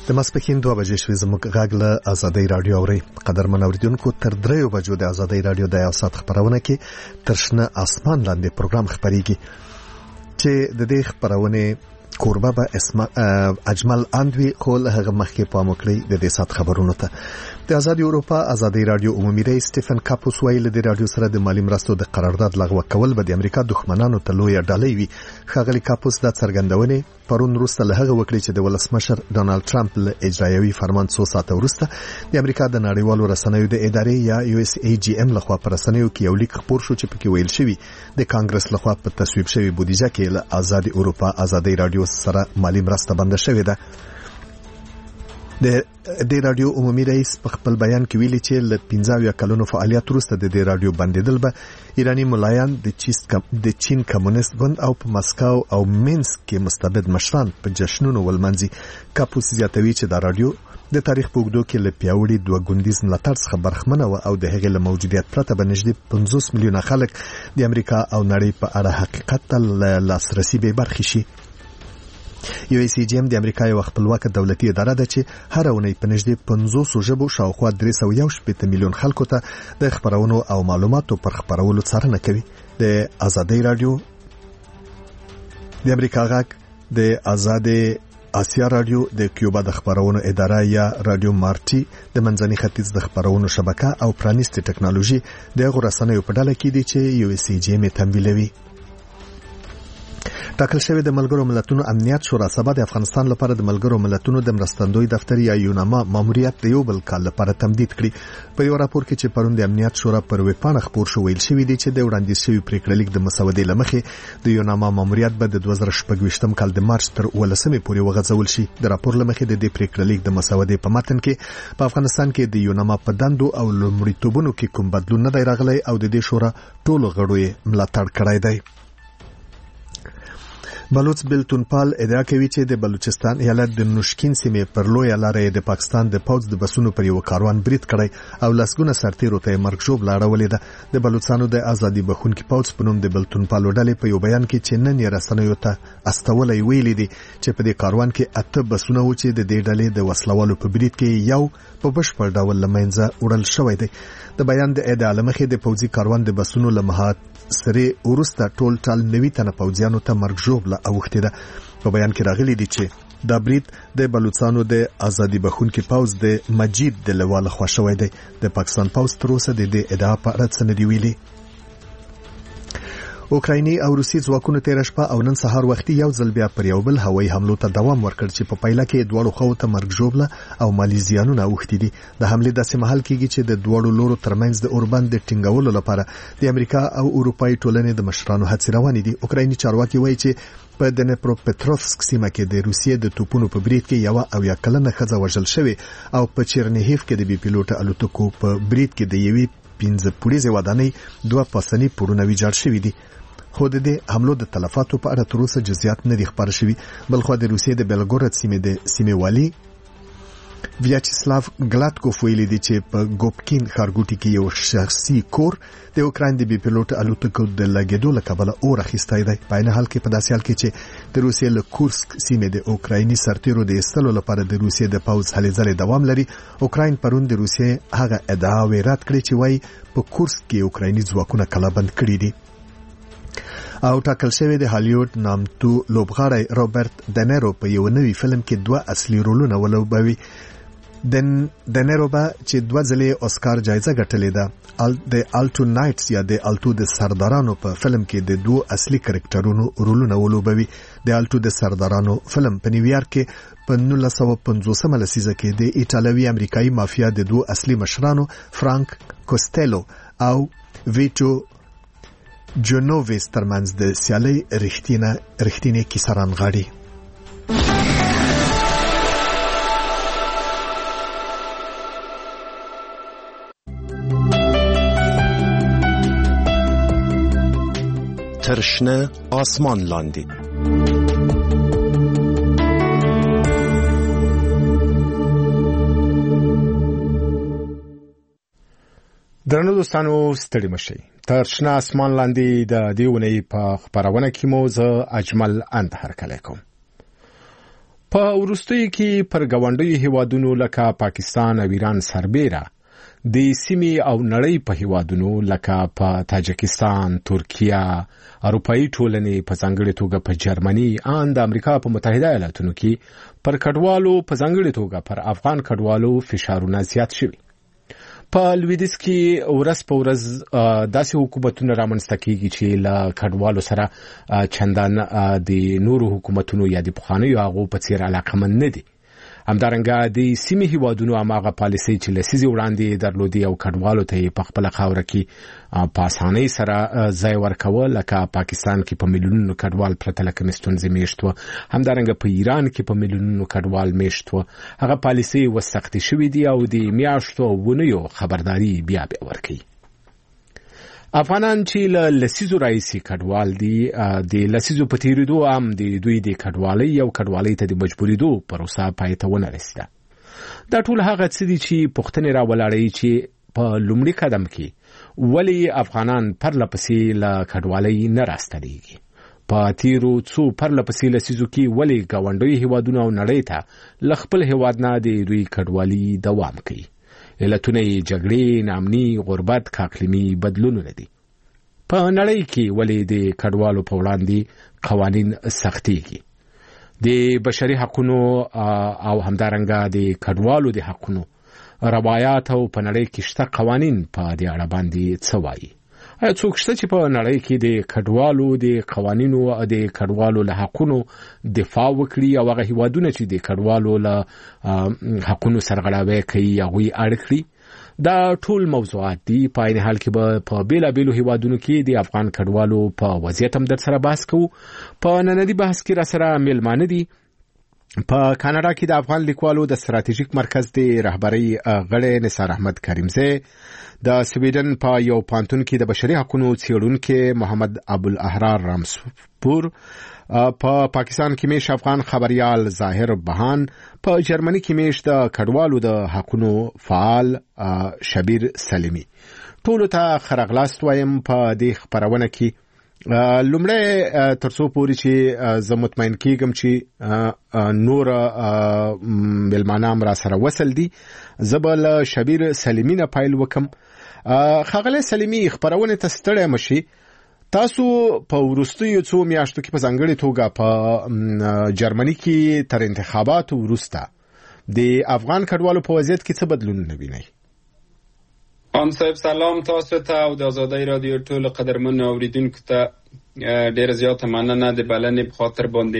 د ماسپښین 2 بجې شوې زموږ غږ له آزادۍ رادیو اوري. قدرمن اوریدونکو تر 3 بجو د آزادۍ رادیو د یو ساعت خبرونه کې ترشنه اسمان لاندې پروګرام خبريږي چې د دې خبرونه کوربه به اسمه اجمل اندوی خو له هغه مخکې پام وکړي د دې سات خبرونو ته. د آزادي اروپا آزادي رادیو عمومي رئیس سټیفن کاپوس ویل د رادیو سره د مالی مرستو د قرارداد لغوه کول به د امریکا دښمنانو ته لوی ډالۍ وي. ښاغلي کاپوس دا څرګندونه پرون وروسته له هغه وکړي چې د ولسمشر ډونالد ټرمپ له اجرایوي فرمان 100 ساعته وروسته د امریکا د نړیوالو رسنیو د ادارې یا USAGM لخوا پر رسنیو کې یو لیک خپور شو چې پکې ویل شوی د کانګرس لخوا په تصویب شوی بودیجه کې له آزادي اروپا آزادي رادیو سره مالی مرسته بند شوې ده. د رادیو عمومي رئیس په خپل بیان کې ویلي چې له 15 کلونو فعالیت وروسته د رادیو بندیدل به ایرانی ملایان د چین کمونیست ګوند او په مسکو او مینسک کې مستبد مشران په جشنونو ولمنځي. کاپوس زیاتوي چې د رادیو د تاریخ په اوږدو کې له پیاوړي دوه ګوندیز ملاتړ څخه برخمنه و او د هغې له موجودیت پرته به نږدې 50 میلیونه خلک د امریکا او نړۍ په اړه حقیقت ته لاسرسي به برخې شي. USAGM د امریکا یو خپلواکه دولتي اداره ده چې هر اونۍ په نږدې 500 ژبو شاوخوا 311 میلیون خلکو ته د خبرونو او معلوماتو پر خبرولو څارنه کوي. د آزادۍ رادیو د امریکا غږ د آزادې آسیا رادیو د کیوبا د خبرونو اداره یا رادیو مارټي د منځني ختیځ د خبرونو شبکه او پرانیستي ټکنالوژي د غوړسنیو په ډله کې دي چې USAGM تمویلوي. ټاکل شوی د ملګرو ملتونو امنیت شورا سبا د افغانستان لپاره د ملګرو ملتونو د مرستندوی دفتر یا یوناما ماموریت د یو بل کال لپاره تمدید کړي. په یو راپور کې چې پرون د امنیت شورا پر ویبپاڼه خپور شو ویل شوی دی چې د وړاندیز شوی پریکړه لیک د مسودې لمخې د یوناما ماموریت به د 2016 کال د مارچ تر 18 پورې وغځول شي. د راپور لمخې د دې پریکړه لیک د مسودې په متن کې په افغانستان کې د یوناما په دندو او لومړیتوبونو کې کوم بدلون نه دی راغلی او د دې شورا ټولو غړو یې ملاتړ کړی دی. بلوچ بلتونپال ادعا کوي چې د بلوچستان ایالت د نوشکین سیمې پر لوی لارې د پاکستان د پوځ د بسونو پر یو کاروان برید کړی او لسګونه سرتیرو ته مرګ ژوب لاړولې ده. د بلوچستانو د ازادي بخونکي پوځ په نوم د بلتونپال ډلې په یو بیان کې چې نن یې رسنیو ته استولې ویلي دي چې په دې کاروان کې 8 بسونه و چې د دې ډلې د وسلوالو په برید کې یو په بشپړ ډول لمنځه وړل شوی دی. د بیان د ادعا لمخې د پوځي کاروان د بسونو لمحات سره ورسته ټول 90 تنه پوځیانو ته مرګ ژوبله اوښتې ده. په بیان کې راغلي دي چې دا برید د بلوچستانو د ازادي بخونکي پوځ د مجید د لواله خوا شوی دی. د پاکستان پوځ تر اوسه د دې ادعا په اړه څه نه دی ویلي. اوکرایني او روسي ځواکونو تیر شپه او نن سهار وختي یو ځل بیا پر یو بل هوایي حملو ته دوام ورکړ چې په پایله کې دواړو خواو ته مرګ ژوبله او مالی زیانونه اوښتي دي. د حملې داسې مهال کېږي چې د دواړو لورو ترمنځ د اوربند د ټینګولو لپاره د امریکا او اروپایي ټولنې د مشرانو هڅې روانې دي. اوکرایني چارواکي وایي چې په دنپروپټروفسک سیمه کې د روسیې د توپونو په برید کې یو او یا کلنه ښځه وژل شوې او په چرنیهیف کې د بي پیلوټ الوتکو په برید کې د یوې 15 پوړیزې ودانۍ 2 پاسني پورونه ویجاړ شوي دي. خو د دې حملو د تلفاتو په اړه تر اوسه جزئیات نه دي خبر شوي. بلخو د روسیې د بیلګورد سیمې والی ویاچسلاو ګلاتکوف ویلي دی چې په ګوپکین ښارګوټي کې یو شخصي کور د اوکراین د بي پیلوټ الوتکو د لګیدو له کبله اور اخیستی دی. په عین حال کې په داسې حال کې چې د روسیې له کورسک سیمې د اوکرایني سرتیرو د ایستلو لپاره د روسیې د پوځ هلې ځلې دوام لري. اوکراین پرون د روسیې هغه ادعاوې رد کړې چې وایي په کورسک کې اوکرایني ځواکونه کلابند کړي دي. او ټاکل شوی د هالیوډ نامتو لوبغاړی روبرت دنیرو په یو نوی فلم کې 2 اصلي رولونه ولوبوي. دنیرو به چې 2 ځلې اسکار جایزه ګټلې ده. د الټو نایټس یا د الټو د سردارانو په فلم کې د 2 اصلي کرکټرونو رولونه ولوبوي. د الټو د سردارانو فلم په نیویارک کې په 1950 لسیزه کې د ایټالوي امریکایي مافیا د 2 اصلي مشرانو فرانک کوستیلو او ویټو جنوویز ترمنځ د سیالۍ رښتینې کیسه رانغاړي. ترشنه آسمان لاندې درنو دوستانو ستړي مشئ. ترشنه آسمان لاندې د دې ونې په خبرونه کې مو زه اجمل اند هرکلی کوم. په وروستیو کې پر ګاونډیو هیوادونو لکه پاکستان او ایران سربېره د سیمې او نړۍ په هیوادونو لکه په تاجکستان، ترکیه، اروپایي ټولنې په ځانګړې توګه په جرمني ان د امریکا په متحده ایالاتونو کې پر کډوالو په ځانګړې توګه پر افغان کډوالو فشارونه زیات شوي. په لویدیځ کې ورځ په ورځ داسې حکومتونه رامنځته کیږي چې له کډوالو سره چندان د نورو حکومتونو یا د پخوانیو هغو په څیر علاقمند نه دي. همدارنګه د سیمې هیوادونو هماغه پالیسۍ چې لسیزې وړاندې درلودې او کډوالو ته یې په خپله خاوره کې په اسانۍ سره ځای ورکوه، لکه پاکستان کې په میلیونونو کډوال پرته له کومې ستونزې میشت وه، همدارنګه په ایران کې په میلیونونو کډوال میشت وه. هغه پالیسۍ وسختې شوې دي او د میاشتو او اونیو خبرداري بیا ورکوي. افغانان چې له لسیزو راهیسې کډوال دي، د لسیزو په تېرېدو هم د دوی د کډوالۍ او کډوالۍ ته د مجبورېدو پروسه پای ته ونه رسېده. دا ټول هغه څه دي چې پوښتنې راولاړوي چې په لومړي قدم کې ولې افغانان پرلهپسې له کډوالۍ نه راستنېږي. په تېرو څو پرلهپسې لسیزو کې ولې ګاونډیو هیوادونو او نړۍ ته له خپل هیواد نه د دوی کډوالي دوام کوي. علتونه یې جګړې، ناامني، غربت، اقلیمي بدلونونه دي. په نړۍ کې ولې د کډوالو په وړاندې قوانین سختېږي. د بشري حقونو او همدارنګه د کډوالو د حقونو روایات او په نړۍ کې شته قوانین په دې اړه باندې څه وایي؟ آیا څوک شته چې په نړۍ کې د کډوالو د قوانینو او د کډوالو له حقونو دفاع وکړي او هغه هیوادونه چې د کډوالو له حقونو سرغړاوی کوي هغوی اړ کړي؟ دا ټول موضوعات دي. په عین حال کې به په بیلابیلو هیوادونو کې د افغان کډوالو په وضعیت هم در سره بحث کوو. په ننني بحث کې را سره میلمانه دي. په کاناډا کې د افغان لیکوالو د ستراتیژیک مرکز د رهبرۍ غړی نثار احمد کریمزی، د سویډن په یو پانتون کې د بشري حقونو څېړونکی محمد ابوالاحرار رامسپور، په پاکستان کې میش افغان خبریال ظاهر بهان، په جرمني کې میش د کډوالو د حقونو فعال شبیر سلیمی. ټولو ته ښه راغلاست وایم په دې خپرونه کې. لومړی تر څو پورې چې زه مطمئن کېږم چې نور میلمانه هم را سره وصل دي، زه به له شبیر سلیمي نه پیل وکم. ښاغلی سلیمي، خپرونې ته ستړی مشي. تاسو په وروستیو څو میاشتو کې په ځانګړې توګه په جرمني کې تر انتخاباتو وروسته د افغان کډوالو په وضعیت کې څه بدلونونه وینئ؟ خان صاحب سلام تاسو ته او د آزادۍ رادیو ټولو قدرمنو اوریدونکو ته ډېره زیاته مننه د بلنې په خاطر باندې.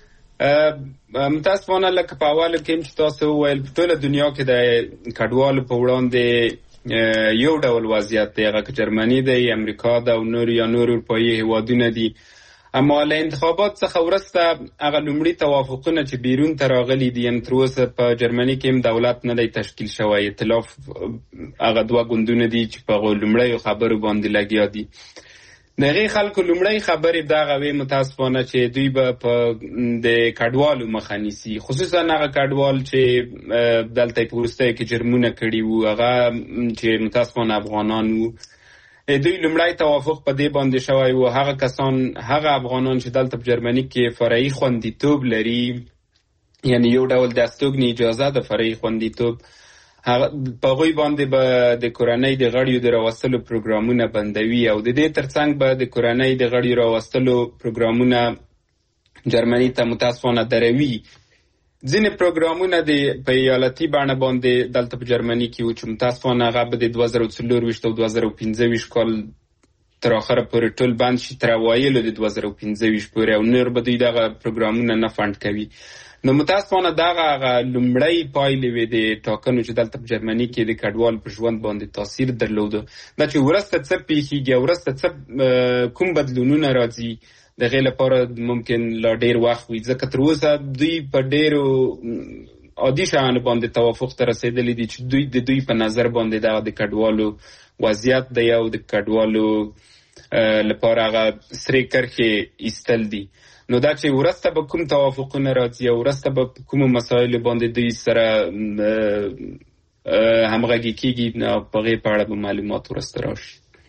متاسفانه لکه په اولو کې چې تاسو وویل په ټوله دنیا کې د کډوالو په وړاندې یو ډول وضعیت دی، هغه که جرمني دی، امریکا ده او نور اروپایي هیوادونه دي. اما له انتخابات څخه وروسته هغه لومړي توافقونه چې بیرون ته راغلي دي، تر اوسه په جرمني کې هم دولت نه دی تشکیل شوی. ائتلاف هغه دوه ګوندونه دي چې په هغو لومړیو خبرو باندې لګیا دي. د هغې خلکو لومړی خبرې دغه وې متاسفانه چې دوی به په د کډوالو مخه نیسي، خصوصا هغه کډوال چې دلته په وروستیو کې جرمونه کړي وو، هغه چې متاسفانه افغانان وو. دوی لومړی توافق په دې باندې شوی و هغه افغانان چې دلته په جرمني کې فرعي خوندیتوب لري، یعنی یو ډول د استوګنې اجازه د فرعي خوندیتوب، په هغوی باندې به د کورنۍ د غړیو د راوستلو پروګرامونه بندوي او د دې ترڅنګ به د کورنۍ د غړیو راوستلو پروګرامونه جرمني ته متاسفانه دروي. ځینې پروګرامونه د په ایالتي بڼه باندې دلته په جرمني کې و چې متاسفانه هغه به د 2024 او 2025 کال تر اخره پورې ټول بند شي، تر اوایلو د 2025 پورې، او نور به دوی دغه پروګرامونه نه فنډ کوي. نو متاسفانه دغه لومړی پایلې وې د ټاکنو چې دلته په جرمني کې د کډوال په ژوند باندې تاثیر درلوده. دا چې وروسته څه پیښیږي، وروسته څه کوم بدلونونه راځي، د هغې لپاره ممکن لا ډېر وخت وي، ځکه تر اوسه دوی په ډېرو عادي شیانو باندې توافق ته رسېدلي دي چې د دوی په نظر باندې دغه د کډوالو وضعیت دی او د کډوالو لپاره هغه سرې کرښې ایستل دي. نو دا چې وروسته به کوم توافقونه راځي او وروسته به په کومو مسایلو باندې دوی سره همغږي کېږي، په هغې په اړه به معلومات وروسته راشي.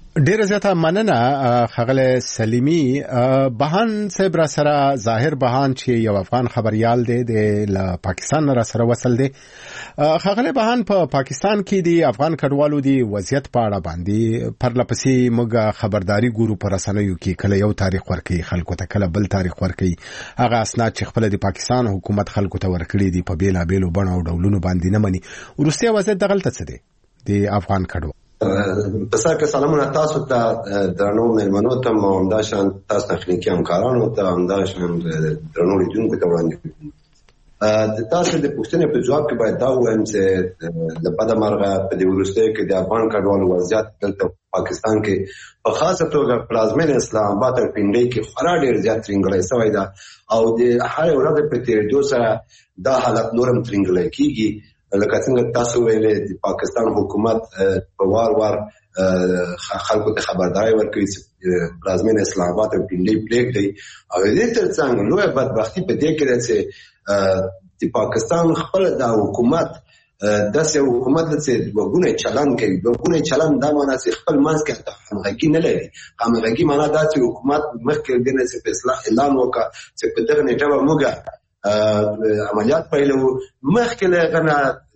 ډیره زیاته مننه خغله سلیمی. بهان صاحب را سره ظاهر بهان چې یو افغان خبريال دی د پاکستان را سره وصل دی. خغله بهان په پاکستان کې دی افغان کډوالو دی وضعیت په اړه باندې پرلپسې موږ خبرداري ګورو پر رسنیو کې کله یو تاریخ ورکړي خلکو ته کله بل تاریخ ورکړي هغه اسناد چې خپل د پاکستان حکومت خلکو ته ورکړي دي په بیلا بیلو بڼو او ډولونو باندې نه مني. ورسته وضعیت دغلته څه دی د افغان کډوالو؟ بسا که سلامونه تاسو ته درنو مېلمنو ته او همداشان تاسو تخنیکي همکارانو ته همداشان درنو لیدونکو ته وړاندې د تاسو د پوښتنې په جواب کې باید دا ووایم چې د بده مرغه په دې وروستیو کې د افغان کډوالو وضعیت دلته پاکستان کې په خاصه توګه پلازمینه اسلام آباد او پنډۍ کې خورا ډېر زیات ترنګلی شوی ده او د هرې ورځې په تېرېدو سره دا حالت نور هم ترنګلی کېږي. لکه څنګه تاسو ویلې د پاکستان حکومت په وار خلکو ته خبرداري ورکوي چې پلازمینه اسلام آباد او پنډۍ پرېږدئ او دې ترڅنګ لویه بدبختي په دې کې ده چې د پاکستان خپل د حکومت داسې حکومت چې وګونه چلن کوي وګونه چلن دا معنی چې خپل منځ کې همغږي نه لري. همغږي معنی دا چې حکومت مخکې دنه چې په اصلاح اعلان وکړ چې په دغه نیټه به موږ عملیات پیلو مخکې له غنا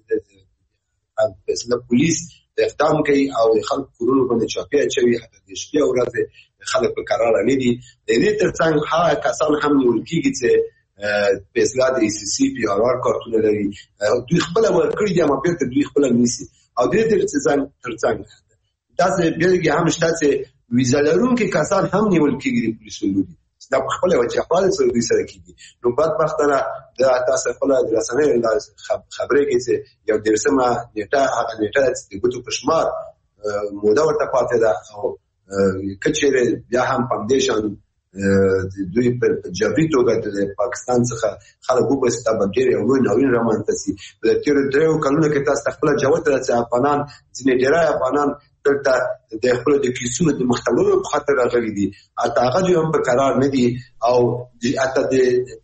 د پولیس اقدام کوي او خلک کورونو باندې چاپی اچوي حتی د شپې او ورځې خلک په قرار نه دي. د دې ترڅنګ هغه کسان هم نیول کېږي چې په اصلاح د ای سی سی پی آر آر کارتونه لري دوی خپل ورکړي دي اما بیرته دوی خپل نیسي او د دې ترڅنګ داسې بیلګې هم شته چې ویزا لرونکي کسان هم نیول کېږي د پولیسو لوري دا په خپل وجه خپل سره دوی سره کېږي. نو بدبختانه د تاسو خپل د رسنیو خبرې کې چې یو درسمه نیټه هغه نیټه چې د ګوتو په شمار موده ورته پاتې ده او کچېره بیا هم فاونډیشن دوی په جبري توګه د پاکستان څخه خلک وبسته بغیر یو نوې رامنځته شي. د تیر درو کلونو کې تاسو خپل جواب راځي افغانان ځینې ډیرای افغانان دلته د خپل د کیسونو د مختلفو په خاطر راغلي دي اته هغه هم په قرار نه دي او اته د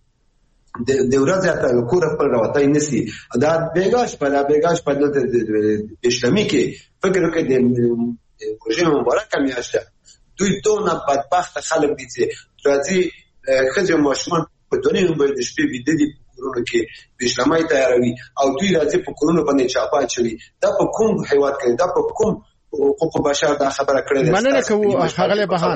ورځې اته کور خپل راوتای نسی دا بیګاش په د اسلامي کې فکر وکړي د رژیم مبارک میاشته دوی دونه بدبخت خلک دي چې راځي خځه ماشومان په دنیا باندې د شپې ویده دي کورونو کې د اسلامي تیاروي او دوی راځي په کورونو باندې چاپا چوي. دا په کوم هیواد کې دا په کوم حقوق بشر دا خبره کړې ده؟ مننه کوو خغله بهان.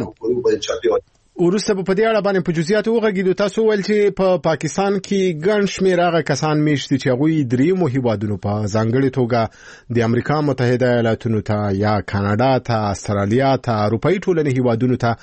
ورسته په دې اړه باندې په جزئیات وغږیدو. تاسو ول چې په پاکستان کې ګڼ شمېر هغه کسان میشتي چې هغوی دریمو هیوادونو په ځانګړي توګه د امریکا متحده ایالاتونو ته یا کاناډا ته استرالیا ته اروپאי ټولنې هیوادونو ته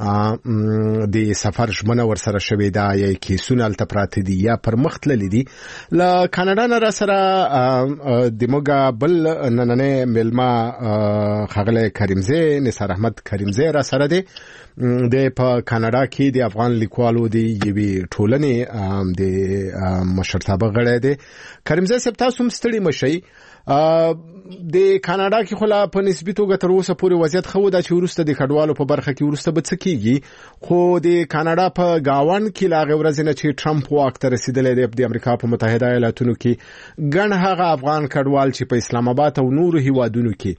د سفر ژمنه ورسره شوې ده یا کیسونه الته پراته دي یا پر مخ تللي دي. له کاناډا نه را سره د موږ بل نننې ملما خغله کریمزی نثار احمد کریمزی را سره دی د په کاناډا کې د افغان لیکوالو د یوې ټولنې د مشرتابه غړی دی. کریمزی صاحب تاسو هم ستړي مشئ. د کاناډا کې خو لا په نسبي توګه تر اوسه پورې وضعیت خو دا چې ورسته د کډوالو په برخه کې ورسته به څه کېږي خو د کاناډا په گاوان کې لا غوړځ نه چې ټرمپ واک ته رسیدلې دی د امریکا په متحده ایالاتونو کې ګڼ هغه افغان کډوال چې په اسلام آباد او نورو هیوادونو کې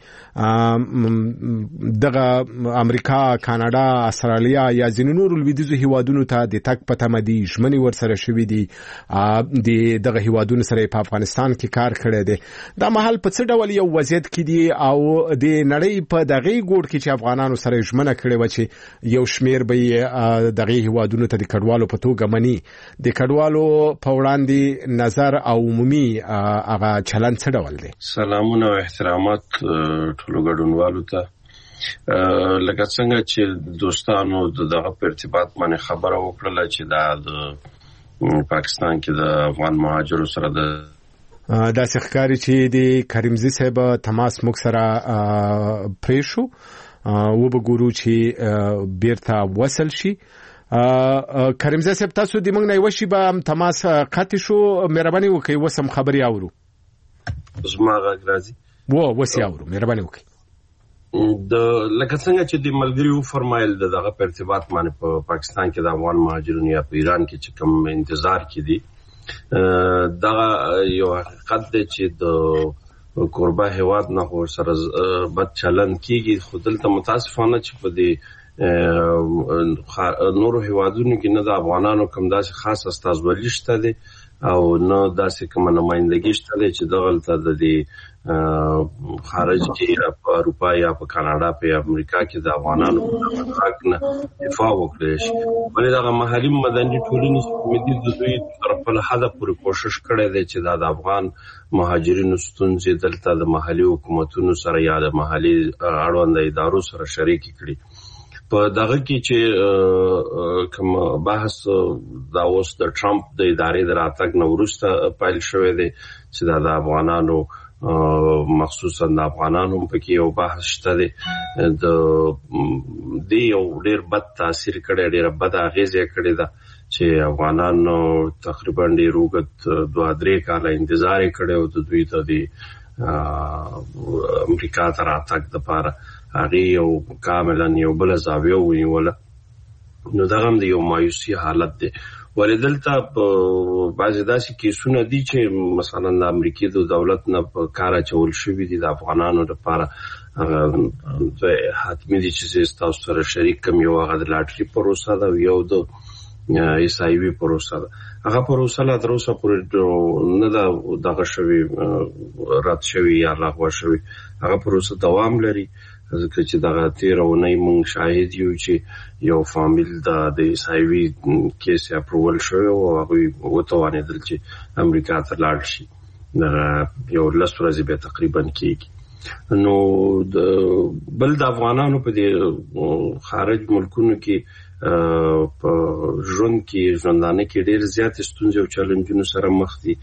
دغه امریکا کاناډا استرالیا یا ځینې نورو لویدیځو هیوادونو ته د تک په تمدي ژمنې ورسره شوې دي د دغه هیوادونو سره په افغانستان کې کار کړی دی. دا مهال په څه ډول یو وضعیت کې دي او د نړۍ په دغه ګوډ کې چې افغانانو سره ژمنه کړې و چې یو شمیر به دغه هیوادونو ته د کډوالو په توګه مني د کډوالو په وړاندې نظر او عمومي هغه چلن څه ډول دی؟ سلامونه او احترامات ټولو ګډونوالو ته. لکه څنګه چې دوستانو دغه په ارتباط باندې خبره وکړه چې دا د پاکستان کې د افغان مهاجرو سره د دا ښکاری چې د کریمزی صاحب تماس موږ سره پریشو و به ګورو چې بیرته وصل شي. کریمزی صاحب تاسو د موږ نه وشي به تماس قطع شو مهرباني وکړئ وسم خبري اورو. زما غږ راځي وسی اورو مهرباني وکړئ. د لکه څنګه چې د ملګریو فرمایل دغه په ارتباط باندې په پاکستان کې د افغان مهاجرونو یا په ایران کې چې کوم انتظار کې دي دا یو حقیقت دی چې د کوربه هیواد نه ور سره بد چلن کیږي. خو دلته متاسفانه چې په دې نورو هیوادونو کې نه د افغانانو کوم داسې خاص استازولي شته دي او نه داسې کوم نمائندګي شته دي چې دغلته د دې خارج کې په اروپا یا په کاناډا په امریکا کې د افغانانو حق نه دفاع وکړي شي. ولې دغه محلي مدني ټولنې مدي د دوی تر خپل حد پورې کوشش کړی دی چې د افغان مهاجرینو ستونزې دلته د محلي حکومتونو سره یا د محلي اړوند ادارو سره شریک کړي. په دغه کې چې کوم بحث دا اوس د ټرمپ د ادارې د راتګ نه وروسته پیل شوی دی چې د افغانانو مخصوصا د افغانانو په کې یو بحث شته دی د دې یو ډېر بد تاثیر کړی، ډېر بد اغیزه کړی ده چې افغانانو تقریبا ډېر وګت 2-3 کاله انتظار کړی او د دوی د امریکا ته راتګ لپاره هغه یو کاملا یو بل زاویه ونیوله. نو دا هم د یو مایوسي حالت دی. ولدلته بعضی داسې کیسونه دي چې مثلا د امریکای د دولت نه په کار چول شوی دي د افغانانو لپاره حتمی دي چې تاسو سره شریک کوم یو هغه د لاټري پروسه ده یو د ایسایوي پروسه ده. هغه پروسه لا تر اوسه پورې نه دا دغه شوی رد شوی یا لغوه شوی. هغه پروسه دوام لري ځکه چې دغه 13 اونۍ مونږ شاهد یو چې یو فامیل د ایسایوي کیس اپروول شوی او هغه وتوانېدل چې امریکا ته لاړ شي. یو 10 ورځې به تقریبا کېږي. نو بل د افغانانو په دې خارج ملکونو کې په ژوند کې ژوندانه کې ډېر زیات ستونزې او چیلنجونه سره مخ دي.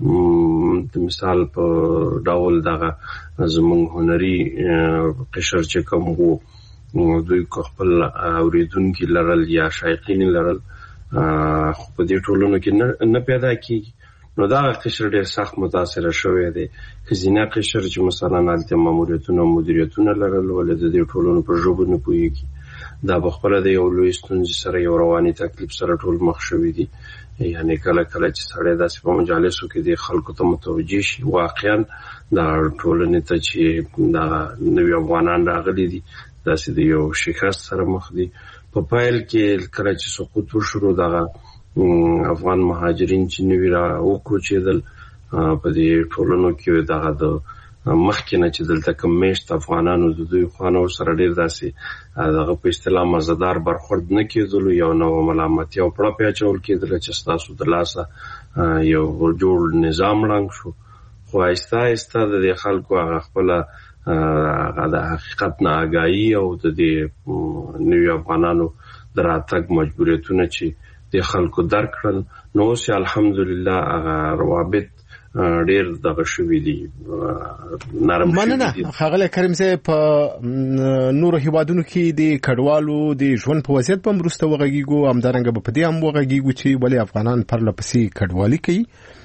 د مثال په ډول دغه زموږ هنري قشر چې کوم وو دوی خپل اوریدونکي لرل یا شایقین لرل خو په دې ټولنو کې نه پیدا کیږي. نو دا قشر ډېر سخت متاثر شوی دی. خزینه قشر چې مثلا الته ماموریتونه او مدیریتونه لرل ولې د دې ټولنو په ژبه نه پوهیږي. دا بخپله د یو لوی ستونزې سره یو رواني تکلیف سره ټول مخ شوي دي. یعنی کله کله چې سړی داسې په مجالسو کې د خلکو ته متوجه شي واقعا دا ټولنې ته چې دا نوي افغانان راغلي دي داسې د یو شکست سره مخ دي. په پیل کې کله چې سقوط وشو دغه افغان مهاجرین چې نوي را وکوچېدل په دې ټولنو کې دغه د مخکې نه چې دلته کوم میشت افغانانو د دوی خوانو سره ډېر داسې دغه په اصطلاح مزدار برخورد نه کېدلو یو نو ملامتي او پړه پیاچول کېدل چې ستاسو د لاسه یو جوړ نظام ړنګ شو. خو آهسته آهسته د خلکو هغه خپله د حقیقت نه آګاهي او د دې نوي افغانانو د راتګ مجبوریتونه چې د خلکو درک کړل نو اوس الحمدلله هغه روابط ډېر دغه شوي دي نرم شوي دي. ښاغلی کریم صاحب په نورو هیوادونو کې د کډوالو د ژوند په وضعیت په وروسته وغږیږو همدارنګه به په دې هم وغږیږو چې ولې افغانان پرله پسې کډوالي کوي.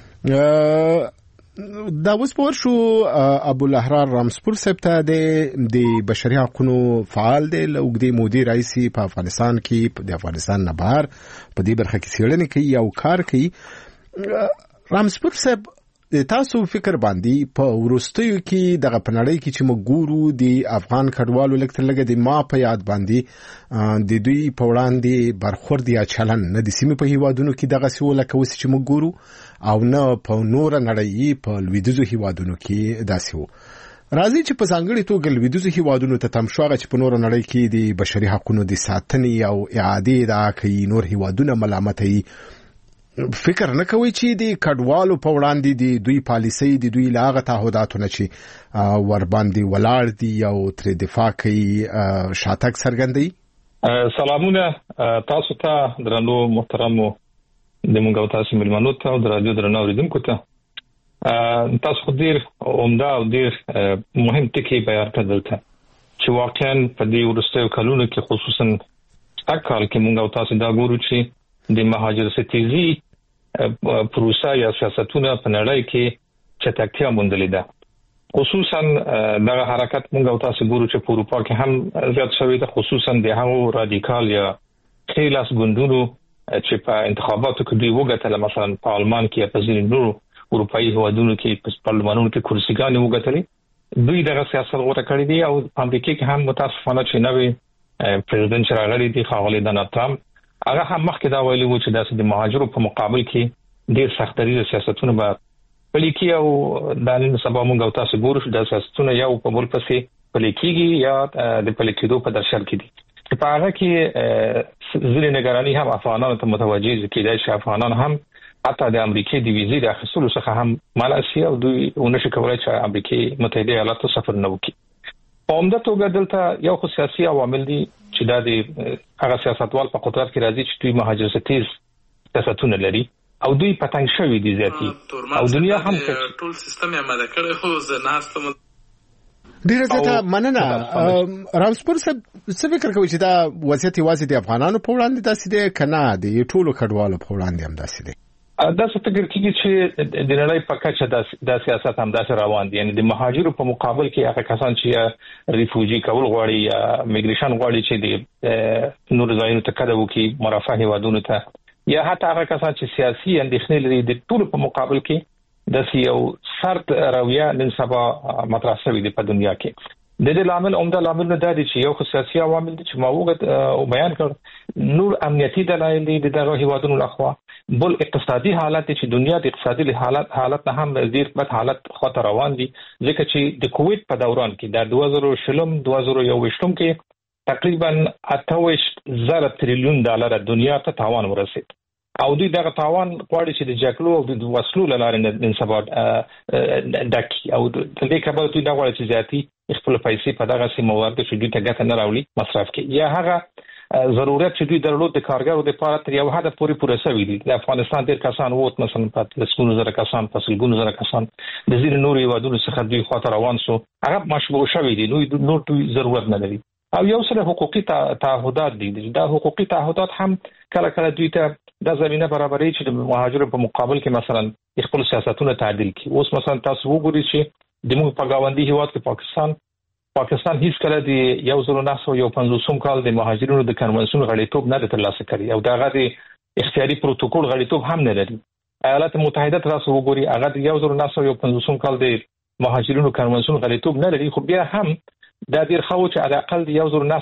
دا اوس په ورشو ابوالاحرار رامسپور صاحب ته د بشري حقوقو فعال دی له اوږدې مودې راهیسې په افغانستان کې د افغانستان نه بهر په دې برخه کې څېړنې کوي او کار کوي. رامسپور صاحب تاسو فکر باندې په وروستیو کې دغه پنړۍ کې چې موږ ګورو د افغان کډوالو لکه لګه د ما په یاد باندې د دوی په وړاندې برخورد یا چلن نه د سیمې په هیوادونو کې دغه سیوله کوي چې موږ ګورو او نه په نور نړۍ په لویدیځو هیوادونو کې داسې وو. راځي چې په ځانګړي توګه لویدیځو هیوادونو ته تم شوغه چې په نور نړۍ کې د بشري حقوقو د ساتنې او اعادې د کوي نور هیوادونه ملامتوي. فکر نه کوي چې د کډوالو په وړاندې د دوی پالیسي د دوی لاغه تعهداتو نه چې ور باندې ولاړ دي او تر دفاع کوي شاتګ څرګندوي؟ سلامونه تاسو ته درنو محترمو د موږ تاسو ملمنو ته او د رادیو درنو اوریدونکو ته تاسو ډیر عمده او ډیر مهم ټکی بیان کړل چې واقعا په دې ورستیو کلونو کې خصوصا اکل کې موږ تاسو دا ګورو چې د مهاجر ستیزي پروسه یا سیاستونه په نړۍ کې چټکتیا موندلې ده. خصوصا دغه حرکت موږ تاسو ګورو چې په اروپا کې هم زیات شوی ده، خصوصا د هغو رادیکال یا خلاص ګوندونو چې په انتخاباتو کې دوی وګټل، مثلا په آلمان کې یا په ځینو نورو اروپאי هوادونو کې په پارلمانونو کې کرسيګانې وګټلې دوی دغه سیاست غوړه کړی دی او امریکا کې هم متاسفانه چې نوې پریزیدنت راغلی دی ښاغلی ډونالد ټرمپ هغه هم مخکې دا ویلي و چې د مهاجرو په مقابل کې ډېر سختري سیاستونه به پلي کې او د نن سبا موږ او تاسو ګورو چې د سیاستونه یو په بل پسې پلي کېږي یا د پلي کېدو په درشل کې دي په هغه کې ځینې نگراني هم افغانانو ته متوجه کېدای شي افغانان هم حتی د امریکای د ویزې د اخیستلو څخه هم مالاسي او دوی ونشي کولای چې امریکای متحده ایالاتو سفر نه وکړي په عمده توګه دلته یو خو سیاسي عوامل دي چې د هغه سیاستوال په قدرت کې راځي چې دوی مهاجر ستیز سیاستونه لري او دوی پتنګ شوی دي ذاتي او دنیا هم ټول سیستم یې ماده کړی خو زه ناستم ډیره زیاته مننه رامسپور څه فکر کوي چې دا وضعیت واضح دي افغانانو په وړاندې داسې دي کنه دي ټولو کډوالو په وړاندې هم داسې دي دا څه فکر کیږي چې د نړۍ په کچه د سیاست هم داسې روان دي یعنی د مهاجرو په مقابل کې هغه کسان چې ریفوجي کول غواړي یا میګریشن غواړي چې د نور ځایونو ته کډه وکړي مرافه هیوادونو ته یا حتی هغه کسان چې سیاسي اندېښنې لري د ټول په مقابل کې د یو سرت رویه نن سبا مطرح شوی دی په دنیا کې د دې عامل عمده عامل نه دی چې یو سیاسي عوامل دي چې ما وګت او بیان کړ نور امنیتي دلایل دي دغه هیوادونو لخوا بل اقتصادي حالت چې دنیا د اقتصادي حالت نه هم ډیر بد حالت خطر روان دي ځکه چې د کووید په دوران کې د 2020 کې تقریبا 28,000 تریلیون ډالر دنیا ته تاوان ورسید او دوی دغه تاوان غواړي چې د جګړو او د وسلو لاره نن سبا دکی او د دې کبه دوی دا غواړي چې ذاتي خپل پیسې په دغه سیموارد چې دوی ته ګټه نه راوړي مصرف کوي یا هغه ضرورت چې دوی درلود د کارګرو لپاره تر یو حد پورې پوره شوی دي د افغانستان ډیر کسان ووت مثلا په لسګونو زره کسان په سلګونو زره کسان د زیر نور یوادونو څخه دوی خاطر روان شو هغه مشبوع شوی دي نو دوی ضرورت نه لري او یو سره حقوقي تعهدات دي دا حقوقي تعهدات هم کله دوی ته د زمينه برابرۍ چې د مهاجرو په مقابل کې مثلا خپل سیاستونه تعدیل کړي اوس مثلا تاسو وګورئ چې د موږ په گاونډي هیواد کې پاکستان هیڅ کله د 1950 کال د مهاجرینو د کنونسیون غړیتوب نه ترلاسه کړي او دغه د اختیاري پروتوکول غړیتوب هم نه لري ایالات متحده تاسو وګورئ هغه د 1950 کال د مهاجرینو کنونسیون غړیتوب نه لري خو بیا هم دا ډیر خو چې علي اقل د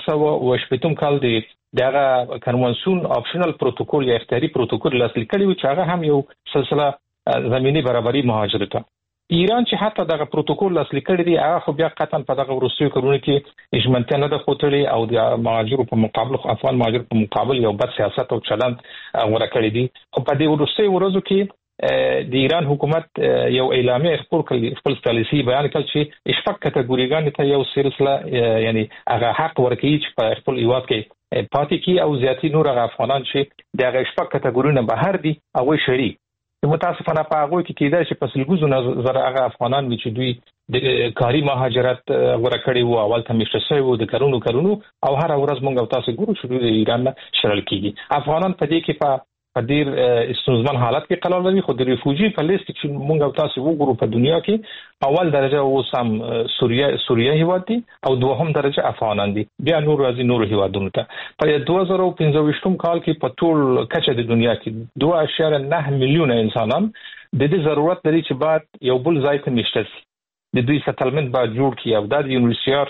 1980 کال دغه کنونسیون آپشنل پروتوکول یا اختیاري پروتوکول لاسلیک کړي چې هغه هم یو سلسله زمینی برابرۍ مهاجرت ایران چې حتی دغه پروتوکول لاسلیک کړي دی هغه خو بیا قطعا په دغه وروستیو کارونو کې اجمنته نه د خوتړي او د مهاجرو په مقابل افغان مهاجر په مقابل یو بد سیاست او چلند غوړه کړی دی خو په دې وروستیو ورځو کې د ایران حکومت یو اعلامیه خپل پالیسي بیان کړ چې شپږ کټګوریګان ته یو سلسله یعنی هغه حق ورکړي چې په خپل ایواد کې پاتې کی او زیاتی نور افغانان چې دغه شپږ کټګورونه بهر دي او شریک متاسفانه په هغه کې کېدای چې په سلګوزو زره هغه افغانان چې دوی د کاری مهاجرت ورکړي وو اول ته مشته شوی وو د کارونو او هر ورځ مونږ تاسو ګورو چې د ایران شړل کیږي افغانان په دې کې په ډیر استونزمن حالت کې قرار لري خو د ریفوجي په لیست کې مونږ تاسو وګورو په دنیا کې اول درجه اوسم سوریه هیواد دي او دوهم درجه افغانان دي بیا نور راځي نور هیوادونو ته په 2015 کال کې په ټول کچه د دنیا کې 2.9 میلیونه انسانان د دې ضرورت لري چې بعد یو بل ځای ته نشته شي د دوی سټلمنت با جوړ کی او د یونیورسيټ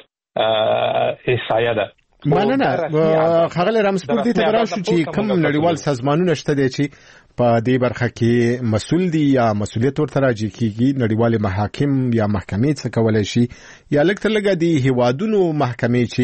احصایه ده مننه خغل رامسپور دې ته راشو چې کوم نړیوال سازمانونه شته دي چې په دې برخه کې مسؤل دي یا مسؤلیت ورته راځي کیږي نړیوال محاکم یا محکمې څخه کولای شي یا لکه لګا دي هیوادونو محکمې چې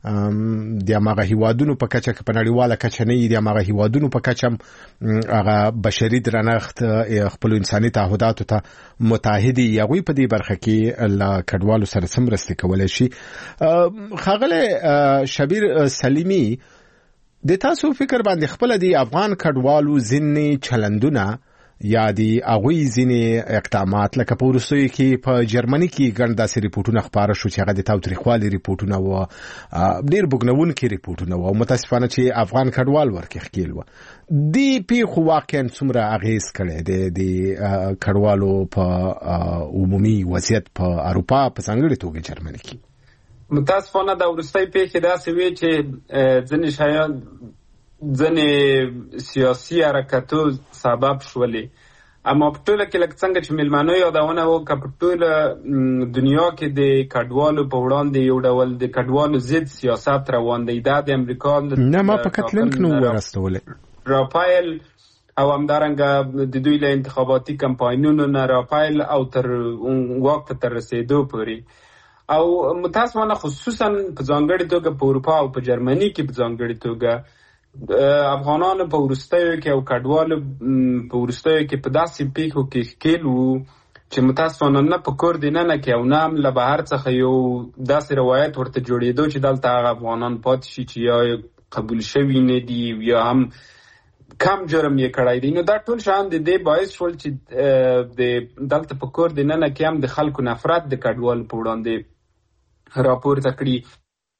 د هغه هیوادونو په کچه په نړیواله کچه نه دي هغه هیوادونو په کچه هغه بشري درنښت خپل انساني تعهداتو ته متحدي یوي په دې برخه کې ل کډوالو سره سمرسته کولای شي خغله شبیر سلیمی د تاسو فکر باندې خپل دی افغان کډوالو ځینې چلندونه یا دی اغوی ځینې اقدامات لکه په روسیې کې په جرمني کې ګڼ داسې ریپورتونه خبره شو چې هغه د تاوتریخوالي ریپورتونه و ډیر بګنون کې ریپورتونه و متاسفانه چې افغان کډوال ورکه خېل و دی په خو واقعا څومره اغیز کړي د کډوالو په عمومي وضعیت په اروپا په څنګه توګه جرمني کې متاسفانه دا ورستۍ پیښې داسې وي چې ځنې سیاسي حرکتو سبب شولې اما په ټوله کې لکه څنګه چې مېلمانو یادونه وکړه په ټوله دنیا کې د کډوالو په وړاندې یو ډول د کډوالو ضد سیاست روان دی. دا د امریکا نه ما په کتلن کې نو ورستولې راپایل او همدارنګه د دوی له انتخاباتي کمپاینونو نه راپایل او تر وخت تر رسیدو پورې او متاسفانه خصوصا په ځانګړي توګه په اروپا او په جرمني کې په ځانګړي توګه افغانانو په وروستیو کې او کډوالو په وروستیو کې په داسې پیښو کې ښکېل وو چې متاسفانه نه په کور دي نه کې او نه هم له بهر څخه یو داسې روایت ورته جوړېدو چې دلته هغه افغانان پاتې شي چې یا قبول شوي نه دي یا هم کم جرم یې کړی دی. نو دا ټول شیان د دې باعث شول چې د دلته په کور دي نه کې هم د خلکو نفرت د کډوالو په وړاندې راپورته کړي.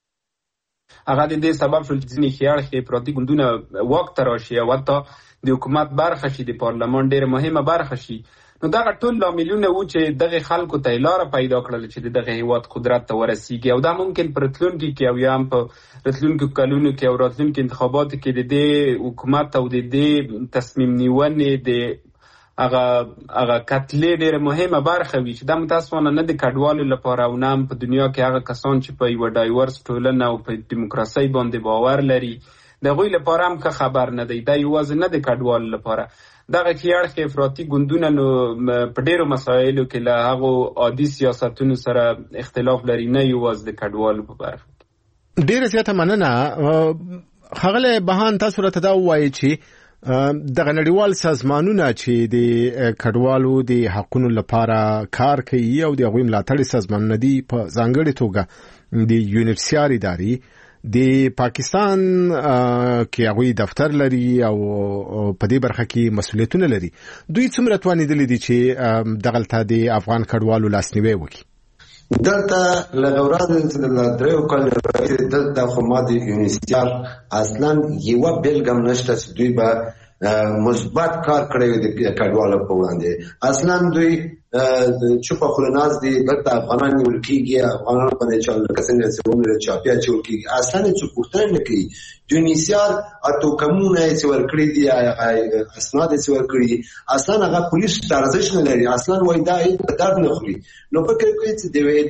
هغه د دې سبب شول چې ځینې ښي افراطي ګوندونه واک ته راشي او حتی د حکومت برخه شي، د پارلمان ډېره مهمه برخه شي. نو دغه ټول لاملونه وو چې دغه خلکو ته لاره پیدا کړل چې دغه هیواد قدرت ته ورسیږي او دا ممکن پر راتلونکي کې او یا هم په راتلونکو کلونو کې او راتلونکو انتخاباتو کې د دې حکومت او د دې تصمیم نیونې د هغه کتلې ډېره مهمه برخه وي چې دا متاسفانه نه د کډوالو لپاره او نه هم په دنیا کې هغه کسان چې په یوه ډایورس ټولنه او په دیموکراسۍ باندې باور لري د هغوی لپاره هم ښه خبر نه دی. دا یوازې نه د کډوالو لپاره دغه ښي افراطي ګوندونه نو په ډېرو مسایلو کې له هغو عادي سیاستونو سره اختلاف لري، نه یوازې د کډوالو په برخه. ډېره زیاته مننه ښاغلی بهان. تاسو راته دا ووایئ چې دغه نړیوال سازمانونه چې د کډوالو د حقونو لپاره کار کوي او د هغوی ملاتړي سازمانونه دي په ځانګړې توګه د یونیسیار ادارې د پاکستان کې هغوی دفتر لري او په دې برخه کې مسؤلیتونه لري. دوی څومره توانېدلي دي چې دغلته د افغان کډوالو لاسنیوی وکړي؟ دلته له ورځې له دریو کالو راهیسې دلته خو ما د یونیسیار اصلا یوه بېلګه هم نشته چې دوی به مثبت کار کړی وي د کډوالو په وړاندې. اصلا دوی چوپه خوله ناست دي، دلته افغانان نیول کېږي، افغانان باندې لکه څنګه چې ومې چاپیا اچول کېږي. اصلا یې څوک پوښتنه نه کوي. یونیسیار توکمونه یې چې ورکړي دي، اسناد یې چې ورکړي دي، اصلا هغه پولیسو ته ارزښت نه لري. اصلا وایي دا په درد نه خوري. نو فکر کوي چې د یوې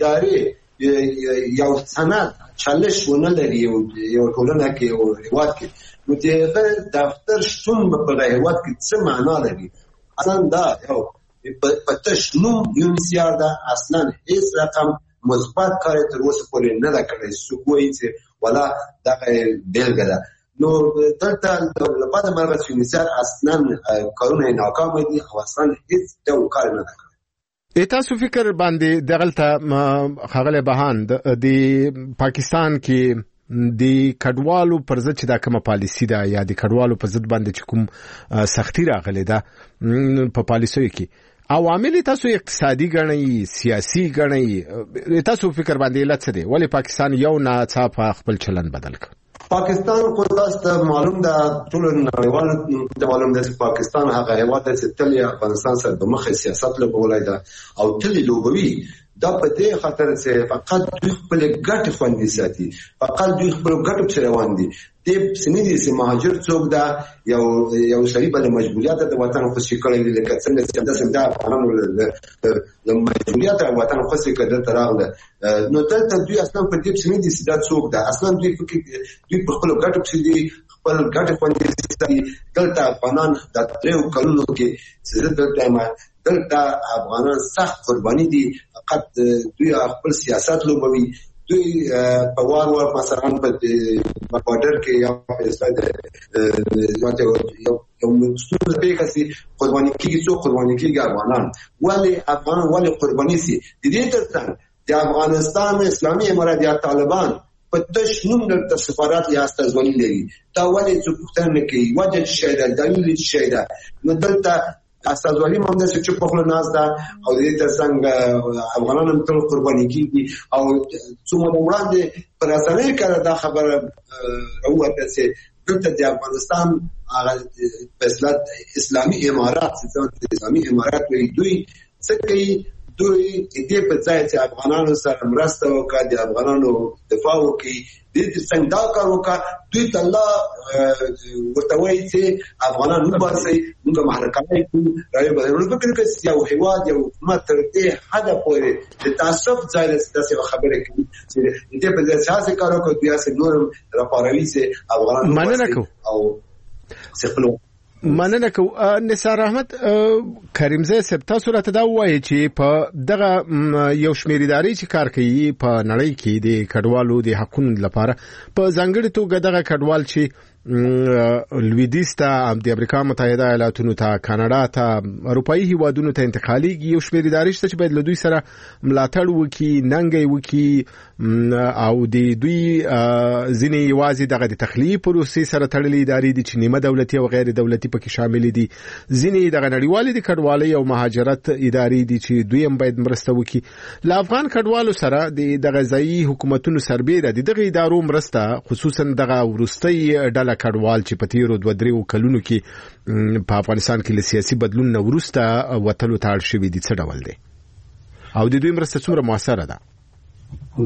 ادارې یو سند چالش ونه لري یو ټولنه کې یو هېواد کې، نو د هغه دفتر شتون په دغه هېواد کې څه معنا لري؟ اصلا دا یو په تش نوم یونیسیار ده، اصلا هیڅ رقم مثبت کار تر اوسه پورې نه ده کړی. څوک وایي چې ولا دغه بېلګه ده. نو دلته له بعده مرغه یونیسیار اصلا کارونه ناکامه دي او اصلا هیڅ ډول کار نه ده کړی. تاسو فکر باندې دغلته ښاغلی بهان د پاکستان کې د کډوالو پر ضد چې دا کومه پالیسي ده یا د کډوالو په ضد باندې چې کوم سختي راغلې ده په پالیسیو کې عوامل تاسو اقتصادي ګڼئ، سیاسي ګڼئ؟ تاسو فکر باندې علت څه دی؟ ولې پاکستان یو ناڅاپه خپل چلن بدل کړ؟ پاکستان خو تاسو ته معلوم ده، ټول نړیوالو ته معلوم ده چې پاکستان هغه هېواد دی چې تل یې افغانستان سره د مخې سیاست لوبولی ده او تل یې لوبوي. دا په دې خاطر چې فقط دوی خپل ګټې خوندي ساتي، فقط دوی خپل ګټو پسې روان دي. دې پسې نه دي چې مهاجر څوک ده، یو سړي به د مجبوریته د وطن خوشي کړی وي، لکه څنګه چې همداسې دا افغانانو د مجبوریته وطن خوشي کړی دلته راغله. نو دلته دوی اصلا په دې پسې نه دي چې دا څوک ده. اصلا دوی په خپلو ګټو پسې دي، خپل ګټې خوندي ساتي. دلته افغانان د 3 کلونو کې چې زه دلته یم، دلته افغانان سخت قرباني دي. فقط دوی خپل سیاست لوبوي. دوی په وار مثلا په بارډر کې یا په اسرائیل یو مستوره پیښه سي قرباني کیږي. څو قرباني کیږي افغانان؟ ولې افغانان ولې قرباني سي؟ د دې ترڅنګ د افغانستان اسلامي امارات یا طالبان په تش نوم د سفارت یا استازولي لري. دا ولې څوک پوښتنه نه کوي؟ وجه څه شی ده؟ دلیل څه شی ده؟ نو دلته استازولي هم داسې چې په خوله ناست ده او د دې ترڅنګ افغانان هم تل قرباني کېږي. او څومره وړاندې په رسنیو کې دا خبره راووته چې دلته د افغانستان هغه اسلامي امارات چې اسلامي امارات وایي دوی څه کوي؟ دوی دې په ځای چې افغانانو سره مرسته وکړي، د افغانانو دفاع وکړي، دې څنګه دا کار وکړه دوی ته الله ورته وایي چې افغانان وباسي موږ محرکای کوو راځي بدلون فکر کوي یو هیواد یو حکومت تر دې حد پورې د تعصب ځای له خبرې کوي چې دې په اساس کار وکړي بیا سه نور راپاروي چې افغانان مننه کو او څه مننه کو نثار احمد کریمزه سب تاسو راته دا وایي چې په دغه یو شمېر ادارې چې کار کوي په نړۍ کې د کډوالو د حقوقو لپاره په ځانګړي توګه دغه کډوال چې لویدیځ ته د امریکا متحده ایالاتونو ته کاناډا ته اروپאי هیوادونو ته انتقالي یو شمېر ادارې چې باید له دوی سره ملاتړ وکړي ننګي وکړي او د دوی ځینې یوازې دغه د تخلیه پروسې سره تړلې ادارې دي چې نیمه دولتي او غیر دولتي پکې شامل دي ځینې دغه نړیوالې د کډوالۍ او مهاجرت ادارې دي چې دوی هم باید مرسته وکړي له افغان کډوالو سره د غذایی حکومتونو سربېره دغه ادارو مرسته خصوصا دغه ورستۍ کډوال چې په تیرو 2-3 کلونو کې په افغانستان کې له سیاسي بدلون نه وروسته وټلو تاړ شوی دي څه ډول دی او د دوی مرسته څومره موثره ده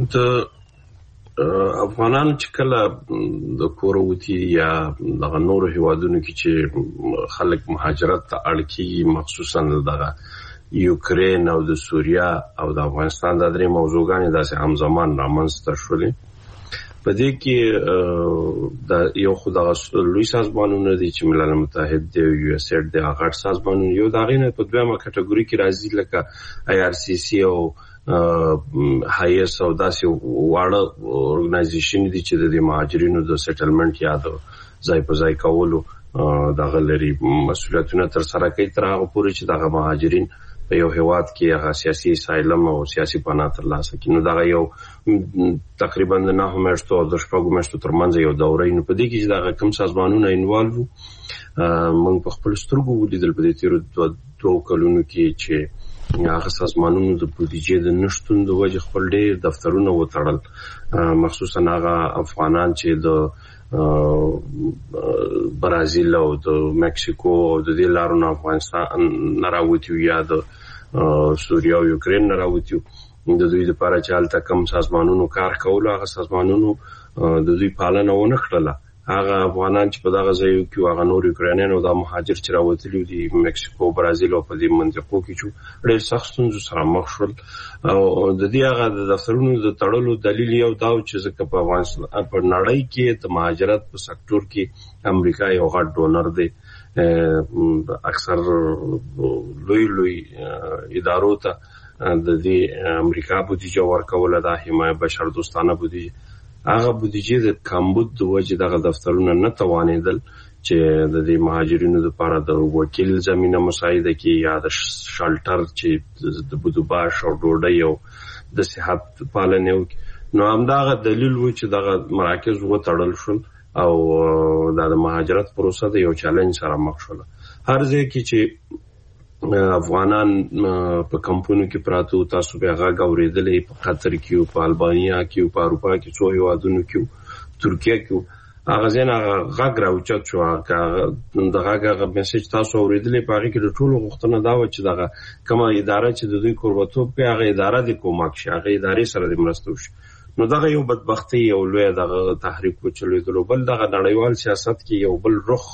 د افغانانو چې کله د کوروتی یا د نورو هیوادونو کې چې خلک مهاجرت ته اړ کیږي مخصوصا دغه یوکرین او د سوریا او د افغانستان د درې موضوعګانې داسې همزمان رامنځته شولې په دې کې د یو خدای لوی سازمانونه دي چې ملل متحد دی یو اس ایډ دی هغه سازمانونه یو دا غینه په دویمه کټګوري کې راځي لکه آی آر سی سی او هایس او داسې واړه اورګنایزیشن دي چې د مهاجرینو د سیټلمنټ یا د ځای په ځای کولو دغه لري مسؤلیتونه تر سره کوي تر هغه پورې چې دغه مهاجرین په یو هیواد کې هغه سیاسي اسایلم او سیاسي پناه ترلاسه کړي نو دا یو تقریبا نه همشتو د شپږو میاشتو ترمنځ یو دوره نو په دې کې چې دا کوم سازمانونه انوالو موږ په خپل سترګو ولیدل په دې تیر 2 کلونو کې چې هغه سازمانونو د بودیجې د نشټون د وجه خپل ډېر دفترونه وتړل مخصوصا هغه افغانان چې د برازیل او د مکسیکو او د دې لارو نه افغانستان نه راوتیو یا د سوریا او یوکرین نه راوتیو د دوی لپاره چې هلته کم سازمانونو کار کول هغه سازمانونو د دوی پالنه ونه کړله هغه افغانان چې په دغه ځایو کې هغه نور یوکرینیان او د مهاجر چې راوتلي دي مکسیکو برازیل او په دې منطقو کې چې ډېر سخت ستونزو سره مخ شول او د دې هغه د دفترونو د تړلو دلیل یو دا چې ځکه په افغانستان په نړۍ کې د مهاجرت په سکتور کې امریکا یو غټ ډونر دی اکثر لوی ادارو ته د دې امریکا بودیجه ورکول د حمایت بشر دوستانه بودیجه هغه بودیجه د کمبود د وجه دغه دفترونه نه توانیدل چې د دې مهاجرینو لپاره د وکیل زمينه مساعده کې یا د شلټر چې د بودوباش او ډوډۍ او د صحت پالنې نو همدغه دلیل و چې دغه مراکز وتړل شول او د مهاجرت پروسه د یو چالش سره مخ شول هر ځای کې چې افغانان په کمپونو کې پراتو تاسو به هغه غوړېدلې په قطر کې په البانیا کې په اروپا کې څو هیوادونو کې ترکیه کې هغه ځنه غږ راوچت شو هغه دغه میسج تاسو اورېدلې په هغه کې د ټولو غوښتنه دا و چې دغه کومه اداره چې د دوی قربتوب کوي هغه اداره د کومک شي هغه ادارې سره د مرستو شي نو دغه یو بدبختی یو لوی دغه تحریک وچلېدل بل دغه نړیوال سیاست کې یو بل رخ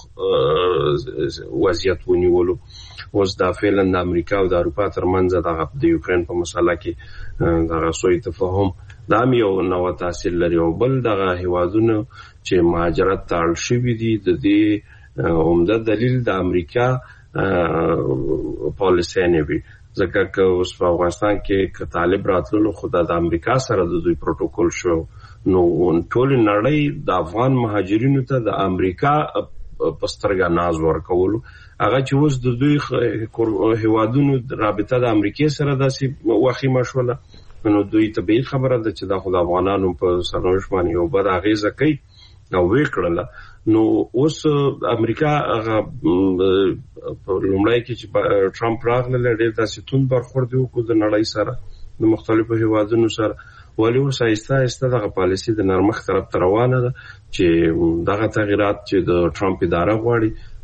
وضعیت ونیولو اوس دا فعلا د امریکا او د اروپا ترمنځ دغه د یوکرين په مسله کې دغه سوء تفاهم دا یو نو تاثیر لري او بل دغه هیوادونو چې مهاجرت تاړ شوی دي د دې عمده دلیل د امریکا پالیسي نه وي ځکه چې اوس په افغانستان کې طالب راتللو خدای د امریکا سره د دوی پروتوکول شو نو ټول نړۍ د افغان مهاجرینو ته د امریکا پسترګا ناز ورکول هغه چې اوس د دوی هیوادونو رابطه د امریکا سره داسې واخی مشوله نو دوی ته به خبره ده چې د خدای افغانانو په سرنوشت باندې یو بد اغیزه کوي او وکړله نو اوس امریکا هغه په لومړی کې چې ټرمپ راغله ډېر داسې تون برخورد وکړ د نړۍ سره د مختلفو هیوادونو سره ولی اوس آهسته دغه پالیسي د نرمښت طرف ته روانه ده چې دغه تغیرات چې د ټرمپ اداره غواړي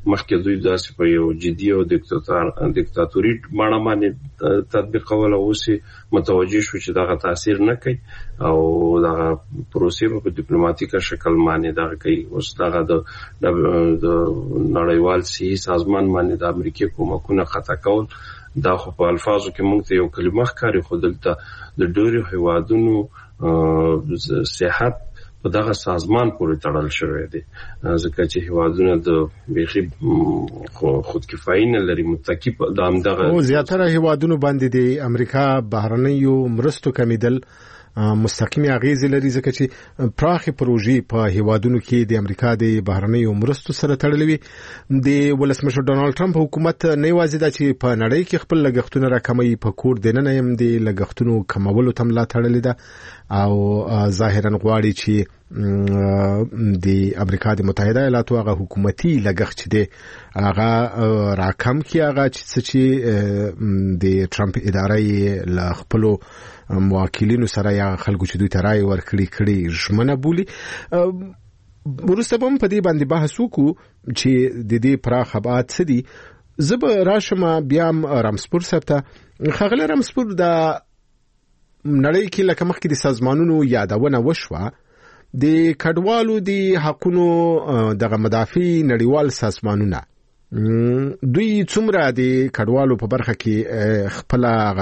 مخکې دوی داسې په یو جدي او دیکتاتوري بڼه باندې تطبیقول، اوس متوجه شو چې دغه تاثیر نه کوي او دغه پروسې په ډیپلوماټیک شکل باندې دغه کوي. اوس دغه د نړیوال صحي سازمان باندې د امریکای کومکونه خطا کول دا خو په الفاظو کې موږ ته یو کلمه ښکاري، خو دلته د ډېرو هیوادونو صحت په دغه سازمان پورې تړل شوی دی، ځکه چې هیوادونه د بیخي خودکفایي نه لري، متکی د همدغه او زیاتره هیوادونو باندې د امریکا بهرنیو مرستو کمیدل مستقیمي اغیزې لري، ځکه چې پراخه پروژې په هیوادونو کې د امریکا د بهرنیو مرستو سره تړلې وي. د ولسمشر ډونالد ټرمپ حکومت نه یوازې دا چې په نړۍ کې خپل لګښتونه راکموي، په کور دننه هم د لګښتونو کمولو ته ملا تړلې ده او ظاهرا غواړي چې د امریکا د متحده ایالاتو هغه حکومتي لګښت دی هغه راکم کی، هغه چې د ټرمپ ادارې له خپل مواکلینو سره یا خلکو چې دوی ته رائے ورکړي ژمنه بولي. ورسته هم په دې باندې بحث وکړو چې د دې پراخ ابعاد څه دي. زه به راشم بیا رامسپور صاحب ته. ښاغلی رامسپور، د نړۍ کې لکه مخکې د سازمانونو یادونه وشوه، د کډوالو د حقونو دغه مدافع نړیوال سازمانونه دوی څومره د کډوالو په برخه کې خپل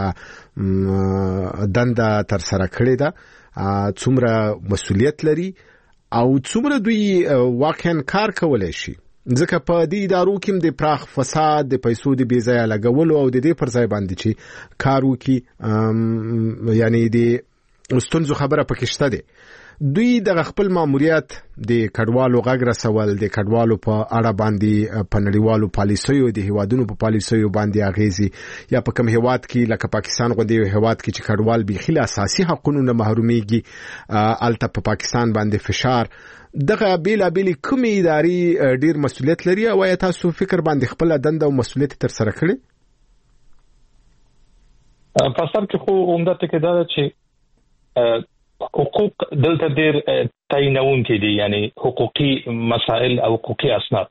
دنده تر سره کړې ده، څومره مسؤلیت لري او څومره دوی واقعا کار کولای شي، ځکه په دې ادارو کې د پراخ فساد، د پیسو د بې ځایه لګولو او د دې پر ځای باندې چې کار وکړي، یعنی د ستونزو خبره پکې شته ده. دوی د خپل ماموریت د کډوالو غږ رسول، د کډوالو په اړه باندې په نړیوالو پالیسیو د هیوادونو په پالیسیو باندې اغیزي، یا په کوم هیواد کې لکه پاکستان غوندي یو هیواد کې چې کډوال به خله اساسي حقوقو نه محروميږي، الته په پاکستان باندې فشار. دغه بیلابیل کومې ادارې ډیر مسؤلیت لري او یا تاسو فکر باندې خپل دنده او مسؤلیت تر سره کړی؟ په اصل کې خو عمده ټکی دا چې حقوق دلته ډیر تعینونکي دي، یعنی حقوقي مسائل او حقوقي اسناد.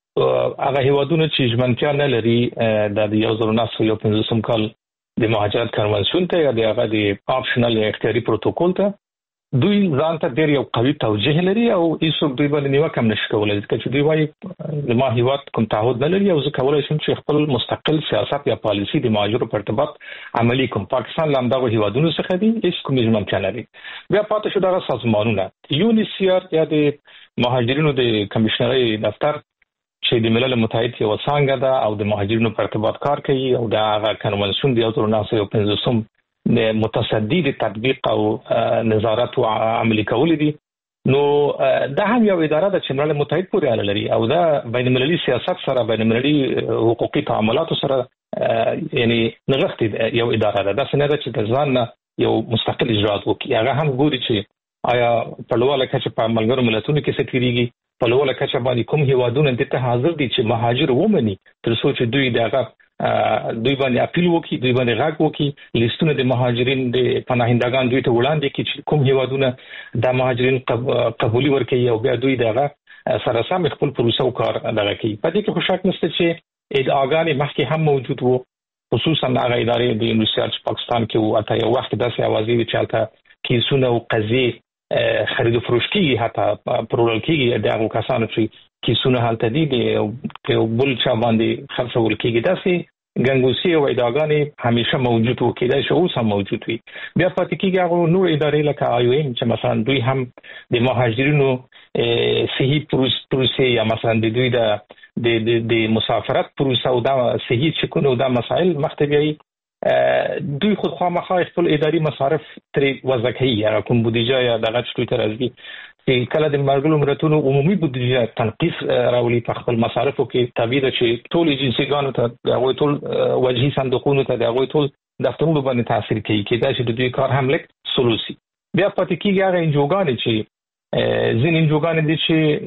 هغه هیوادونه چې ژمنتیا نه لري د 1950 کال د مهاجرت کنوانسیون ته یا د هغه د آپشنل اختیاري پروتوکول ته، دوی ځان ته ډیر یو قوي توجه لري او هیڅوک دوی باندې نیوکه هم نشي کولای، ځکه چې دوی وايي ما هیواد کوم تعهد نه لري او زه کولای شم چې خپل مستقل سیاست یا پالیسی د مهاجرو په ارتباط عملی کوم. پاکستان لامدغه هیوادونو څخه دي، هیڅ کوم ژمنتیا نه لري. بیا پاتې شو دغه سازمانونه، یونیسیار یا د مهاجرینو د کمشنرۍ دفتر چې د ملل متحد یو څنګه ده او د مهاجرینو په ارتباط کار کوي او د هغه کنوانسیون د 1950 د متصدی د تطبیق او نظارت او عملي کول دي، نو دا هم یو اداره ده چې ملل متحد پورې اړه لري او دا بین المللي سیاست سره، بین المللي حقوقي تعاملات سره یعنی نغښتې یو اداره ده. دا څنګه ده چې د ځان یو مستقل اجرات وکړي، هغه هم ګوري چې آیا په لوړه کچه په ملګرو ملتونو کې څه کیږي، په لوړه کچه باندې کوم هیوادونه د ته حاضر دي چې مهاجر ومني تر څو چې دوی دغه دوی باندې اپیل وکړي، دوی باندې غږ وکړي، لیستونه د مهاجرین د پناهندگان دوی ته وړاندې کړي چې کوم هیوادونه د مهاجرین قبولي ورکړي او بیا دوی دغه سره سم خپل پروسه او کار دغه کوي. په دې کې خو شک نشته چې ادعاګانې مخکې هم موجود وو، خصوصا هغه ادارې د یونیسیار چې پاکستان کې وو، اته یو وخت داسې اوازې وي چې البته کیسونه او قضیې خرید و فروش کیږي، حتی پرورل کیږي د هغو کسانو چې کیسونه هلته دي د بل چا باندې خرڅول کیږي. داسې ګنګوسي او ادعاګانې همیشه موجود وو، کېدای شي اوس هم موجود وي. بیا پاتې کیږي هغه نور ادارې لکه IOM چې مثلا دوی هم د مهاجرینو صحیح پروسې یا مثلا د دوی د مسافرت پروسه او دا صحیح چکونه او دا مسائل مختبیایي، دوی خود خامخا خپل اداري مصارف ترې وضع کوي، یا کوم بودیجه یا دغه څه تر ازګي چې کله د ملګرو ملتونو عمومي بودیجه تنقیص راولي په خپل مصارفو کې، طبیعي ده چې ټول ایجنسیګانو ته د هغوی ټول وجهي صندوقونو ته د هغوی ټول دفترونو باندې تاثیر کوي، کېدای شي د دوی کار هم لږ سلوسي. بیا پاتې کېږي هغه انجوګانې چې ځینې انجوګانې دي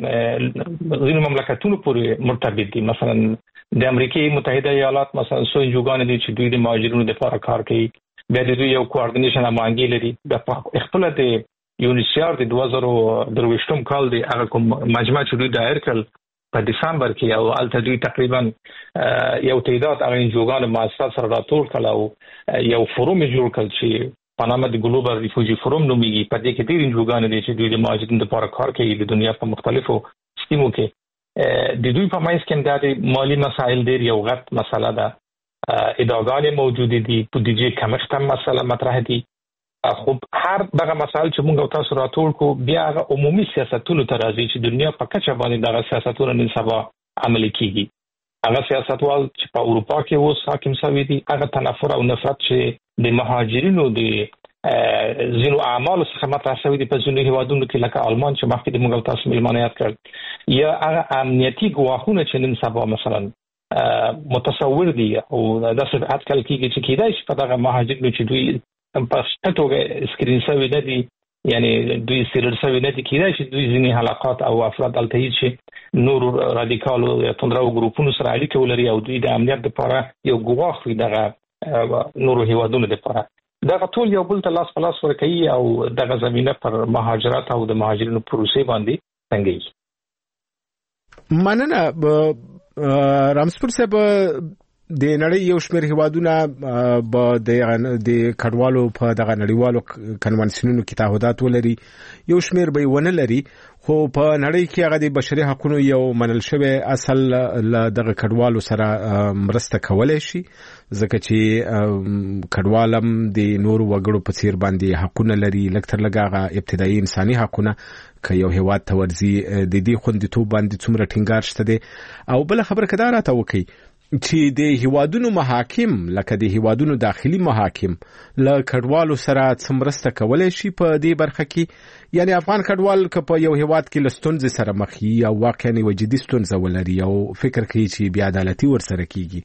چې ځینو مملکتونو پورې مرتبط دي، مثلا د امریکای متحده ایالات مثلا څو انجوګانې دي چې دوی د مهاجرینو لپاره کار کوي، بیا د دوی یو کوارډینیشن امانګي لري. د خپل د یونیسیار د 2023 کال د هغه کوم مجمع چې دوی دایر کړل په دسمبر کې او التدوی تقریبا یو تعداد هغه انجوګان مؤسسات سره راټول کړه او یو فورم جوړ کړ چې په نامه د ګلوبل ریفوجی فورم نومېږي. په دې کې ډېر انجوګان دي چې د مهاجرینو لپاره کار کوي د دنیا په مختلفو سیمو کې. د دوی په منځ کې د مالی مسایل ډېر یو غټ مسله ده. ادعاګانې موجود دي، بودیجې کمښت هم مسله مطرح دي. خو هر دغه مسایل چې موږ تاسو راټول کو بیا هغه عمومي سیاستونو ته راځي چې دنیا په کچه باندې دغه سیاستونه نن سبا عملي کیږي. هغه سیاستوال چې په اروپا کې اوس حاکم شوي دي هغه تنفر او نفرت چې د مهاجرینو د ځینو اعمالو څخه مطرح شوي دي په ځینو هیوادونو کې لکه آلمان چې مخکې د موږ تاسو ملمانه یاد کړ، یا هغه امنیتي ګواښونه چې نن سبا مثلا متصور دي او داسې اټکل کیږي چې کیدای شي په دغه مهاجرینو چې دوی په ستوګه سکرین شوي نه دي، یعنی دوی سیرل شوي نه دي، کیدای شي دوی ځینې حلقات او افراد دلته چې نور رادیکالو یا توندرو ګروپونو سره اړیکه ولري او دوی د امنیت لپاره یو ګواښ وي دغه نور هیوادونو لپاره. دغه ټول یو بل ته لاس په لاس ورکوي او دغه زمينه پر مهاجرت او د مهاجرینو پروسې باندې څنګه. مننه رامسپور صاحب. د نړۍ یو شمېر هیوادونه به د کډوالو په دغه نړیوالو کنونسیونونو کې تعهدات ولري، یو شمېر به ونه لري، خو په نړۍ کې هغه د بشري حقوقو یو منل شوی اصل له دغه کډوالو سره مرسته کولای شي، ځکه چې کډوالم د نورو وګړو په څیر باندې حقونه لري، لکتر لګه ابتدایي انساني حقونه که یو هیواد ته ورځي د دې خوندیتوب باندې څومره ټینګار شته دي. او بل خبره کدا راته وکي چې د هیوادونو محاکم لکه د هیوادونو داخلي محاکم له کډوالو سره څمرسته کولای شي په دې برخه کې، یعنی افغان کډوال که په یو هیواد کې لستونځ سره مخ وي او واقعا یو جدي ستونزه ولري او فکر کوي چې بیا عدالتي ورسره کیږي.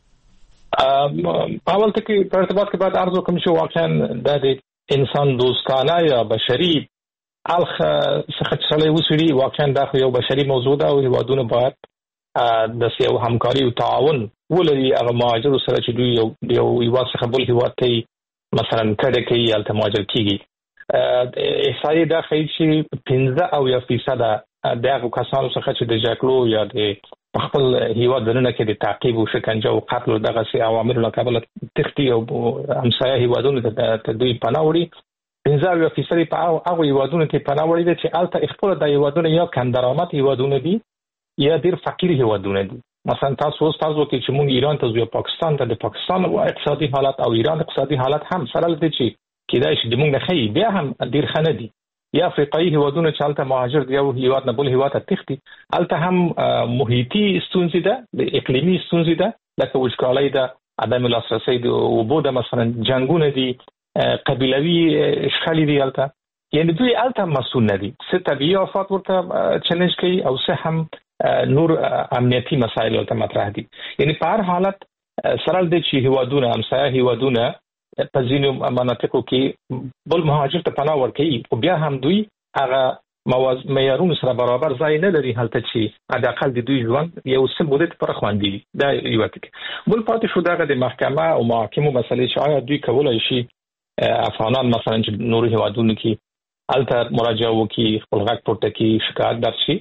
اول ته کې په ارتباط کې بعد ارزو کوم چې واقعا د انسان دوستانه یا بشري الخ څخه چلې وسړي، واقعا دا یو بشري موضوع ده او هیوادونو باید د یو همکاري او تعاون ولري هغه مهاجرو سره چې دوی یو هیواد څخه بل هیواد ته مثلا کډه کوي یا مهاجر کیږي. احصایې دا ښیي چې 15% دغه کسانو څخه چې د جګړو یا د خپل هیواد دننه کې د تعقیب او شکنجه او قتل او دغه سي عوامل له کبله تختی او همسایه هیوادونو ته دوی پناه وړي. 15% په هغه هیوادونو ته پناه وړي چې الته خپل د هیوادونو یا کم درآمد هیوادونه دي یا ډیر فقیر هیوادونه دي. مثلا تاسو کې چې موږ ایران ته ځو، پاکستان ته، د پاکستان اقتصادي حالت او ایران اقتصادي حالت هم سره لدی چې کیدای شي د موږ نه خي بیا هم ډیر خنه دي. یا افریقایي هیوادونه چې الته مهاجر دی او هیواد نه بل هیواد ته تختی، الته هم محیطي ستونزې ده، د اقلیمي ستونزې ده، لکه وچکالۍ ده، عدم لاسرسی د اوبو ده، مثلا جنگونه دي، قبیلوي اشخاص دي الته، یعنی دوی الته مسؤل نه دي. څه طبيعي آفات ورته چیلنج کوي او څه هم نور امنیتي مسایل ورته مطرح دي. یعنی په هر حالت سره د چې هیوادونه همسایه هیوادونه په ځینو مناطقو کې بل مهاجر ته پناه ورکوي، خو بیا هم دوی هغه معیارونو سره برابر ځای نه لري هلته چې حداقل د دوی ژوند یو څه مدت پر خوندي دي. دا یو ټکی. بل پاتې شو دغه د محکمه او محاکمو مسلې چې آیا دوی کولای شي افغانان مثلا چې نور هیوادونو کې الته مراجعه وکړي، خپل غږ پورته کړي، شکایت درشي.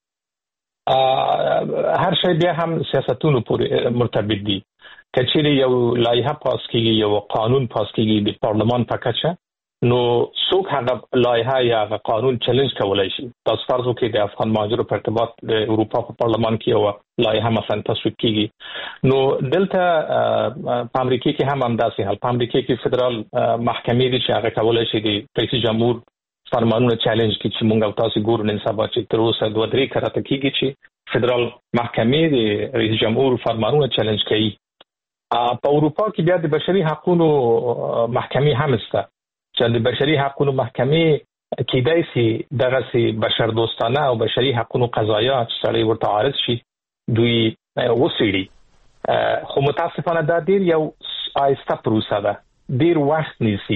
هر شی بیا هم سیاستونو پورې مرتبط دي. کچېرې یو لایحه پاس کیږي، یو قانون پاس کیږي د پارلمان په کچه، نو څوک هغه لایحه یا هغه قانون چیلنج کولای شي. تاسو فرض وکړئ د افغان مهاجرو په ارتباط د اروپا په پارلمان کې یو لایحه مثلا تصویب کیږي، نو دلته په امریکا کې هم همداسې حال. په امریکا کې فدرال محکمې دي چې هغه کولای شي د رئیس جمهور فرمانونه چیلنج کړي چې مونږ تاسو ګورو نن سبا چې تر اوسه 2-3 کراته کیږي چې فدرال محکمې د رئیس جمهور فرمانونه چیلنج کوي. په اروپا کې بیا د بشري حقوقو محکمې هم شته چې د بشري حقوقو محکمې کېدای شي دغه سي بشر دوستانه او بشري حقوقو قضایا چې سړی ورته عارض شي دوی وسیړي. خو متاسفانه دا ډیر یو آیسته پروسه ده، ډیر وخت نیسي.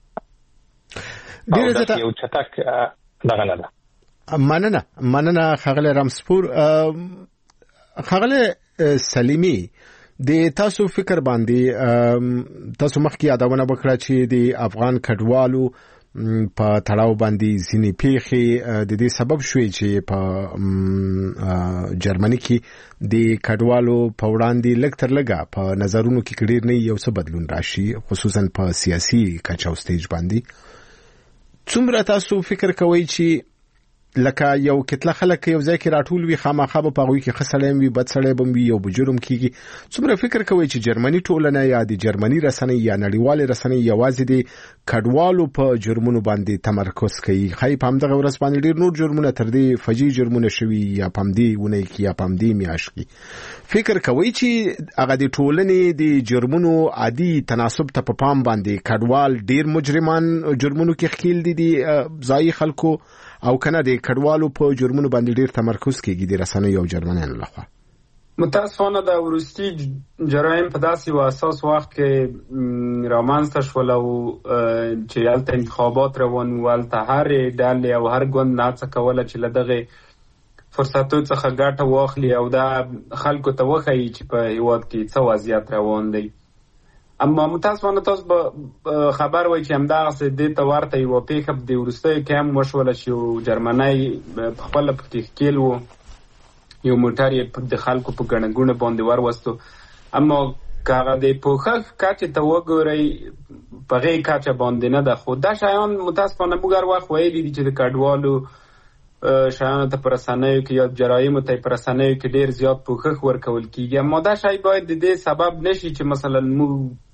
ډیر زړه یو چټک دغه نه ده. مننه خغل رامسپور. خغل سلیمی د تاسو فکر باندې تاسو مخکې یادونه وکړه چې د افغان کډوالو په تړاو باندې ځینې پیښې د دې سبب شوې چې په جرمني کې د کډوالو په وړاندې لږ تر لږه په نظرونو کې ډېر نه یو څه بدلون راشي، خصوصا په سیاسي کچه او سټیج باندې. څومره تاسو فکر کوئ چې لکه یو کتله خلک یو ځای کې راټول وي، خامخا به په هغوی کې ښه سړی وي، بد سړی به وي، یو به جرم کېږي. څومره فکر کوئ چې جرمني ټولنه یا د جرمني رسنۍ یا نړیوالې رسنۍ یوازې د کډوالو په جرمونو باندې تمرکز کوي؟ ښایي په همدغه ورځ باندې ډېر نور جرمونه تر دې فجیع جرمونه شوي یا په همدې اونۍ کې یا په همدې میاشت کې. فکر کوئ چې هغه د ټولنې د جرمونو عادي تناسب ته په پام باندې کډوال ډېر مجرمان جرمونو کې ښکیل دي د ځایي خلکو، او کنه د کډوالو په جرمونو باندې ډیر تمرکز کیږي د رسنیو او جرمنیانو لخوا؟ متاسفانه د وروستي جرایم په داسې و اساس وخت کې رامنځته شول او چې هلته انتخابات روان و، هلته هر ډلې او هر ګوند هڅه کوله چې له دغې فرصتو څخه ګټه واخلي او دا خلکو ته وښیي چې په هېواد کې څه وضعیت روان دی. اما متاسفانه تاسو به خبر وای چې همدغسې دې ته ورته یوه پیښه د وروستیو کې هم وشوله چې یو جرمنی پخپله پکې ښکیل و، یو موټر یې د خلکو په ګڼه ګوڼه باندې وروستو. اما که هغه د پوښښ کچې ته وګورئ په هغې کچه باندې نه ده، خو دا شیان متاسفانه موږ هر وخت ویلي دي چې د کډوالو شیانو ته په رسنیو کې یا جرایمو ته په رسنیو کې ډېر زیات پوښښ ورکول کېږي. اما دا شی باید د دې سبب نشي چې مثلا موږ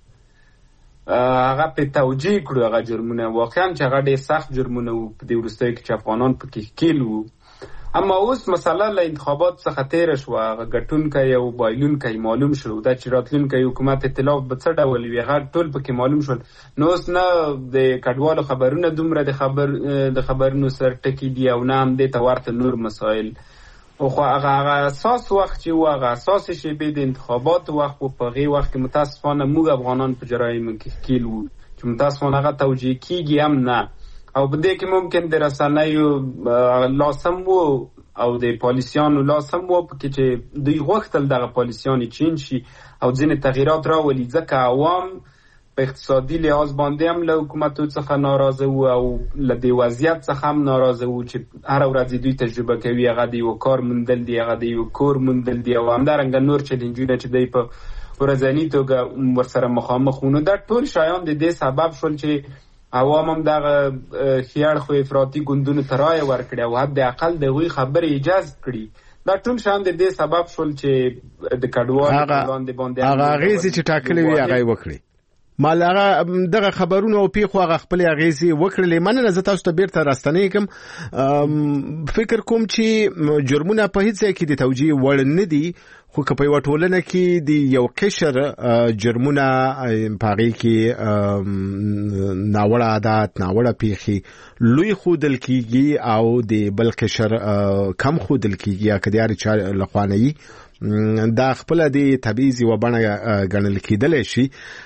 هغه په توجیه کړو هغه جرمونه، واقعا چې هغه ډېر سخت جرمونه وو په دې وروستیو کې چې افغانان پکې ښکیل وو. اما اوس مسله له انتخابات څخه تېره شوه، هغه ګټونکی او بایلونکی معلوم شو، دا چې راتلونکی حکومت اطلاف به څه ډول وي هغه ټول پکې معلوم شول. نو اوس نه د کډوالو خبرونه دومره د خبرونو سر ټکي دي او نه هم دې ته ورته نور مسایل. خو هغه اساس وخت چې و، هغه اساس شیبې د انتخاباتو وخت و، په هغې وخت کې متاسفانه موږ افغانان په جرایمو کې ښکیل وو چې متاسفانه هغه توجیه کېږي هم نه. او په دې کې ممکن د رسنیو لاسم و او د پالیسیانو لاسم و پکې چې دوی غوښتل دغه پالیسیان چینج شي او ځینې تغییرات راولي، ځکه عوام په اقتصادي لحاظ باندې هم له حکومتو څخه ناراضه وو او له دې وضعیت څخه هم ناراضه وو چې هره ورځ دوی تجربه کوي، هغه د یو کار موندل دي، هغه د یو کور موندل دي او همدارنګه نور چیلنجونه چې دوی په ورځني توګه ورسره مخامخ وو. نو دا ټول شیان د دې سبب شول چې عوام هم دغه خیاړ خو افراطي ګوندونو ته رایه ورکړي او حد اقل د هغوی خبرې ایجاز کړي. دا ټول شیان د دې سبب شول چې د کډوالو وړاندې باندې هغه اغېزې چې ټاکلې وي هغه یې وکړي. مال هغه دغه خبرونه او پیښو هغه خپلې اغېزې وکړلې. مننه، زه تاسو ته بیرته راستنېږم. فکر کوم چې جرمونه په هیڅ ځای کې د توجیه وړ نه دي، خو که په یوه ټولنه کې د یو قشر جرمونه په هغې کې ناوړه عادات، ناوړه پیښې لوی ښودل کېږي او د بل قشر کم ښودل کېږي یا که د هر چا لخوا نه وي، دا خپله د تبعیض یوه بڼه ګڼل کېدلی شي.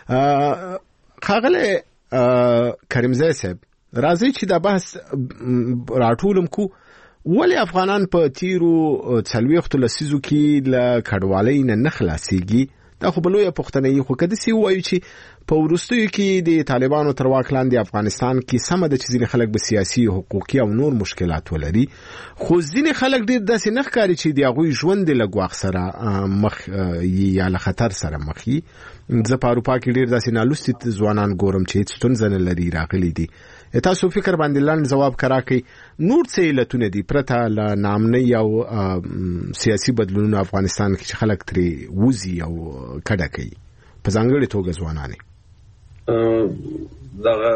ښاغلی کریمزی صاحب، راځئ چې دا بحث راټولم کو. ولې افغانان په تیرو 40 لسیزو کې له کډوالۍ نه خلاصېږي؟ دا خو به لویه پوښتنه وي. خو که داسې ووایو چې په وروستیو کې د طالبانو تر واک لاندې افغانستان کې سمه ده چې ځینې خلک به سیاسي، حقوقي او نور مشکلات ولري، خو ځینې خلک ډېر داسې نه ښکاري چې د هغوی ژوند د له ګواښ سره مخ یا له خطر سره مخ وي. زه په اروپا کې ډېر داسې نالوستي ځوانان ګورم چې هېڅ ستونزه نه لري، راغلي دي. تاسو فکر باندې لنډ ځواب راکړئ، نور څه علتونه دي پرته له ناامنۍ او سیاسي بدلونونو افغانستان کې چې خلک ترې وځي او کډه کوي، په ځانګړې توګه ځوانانې؟ دغه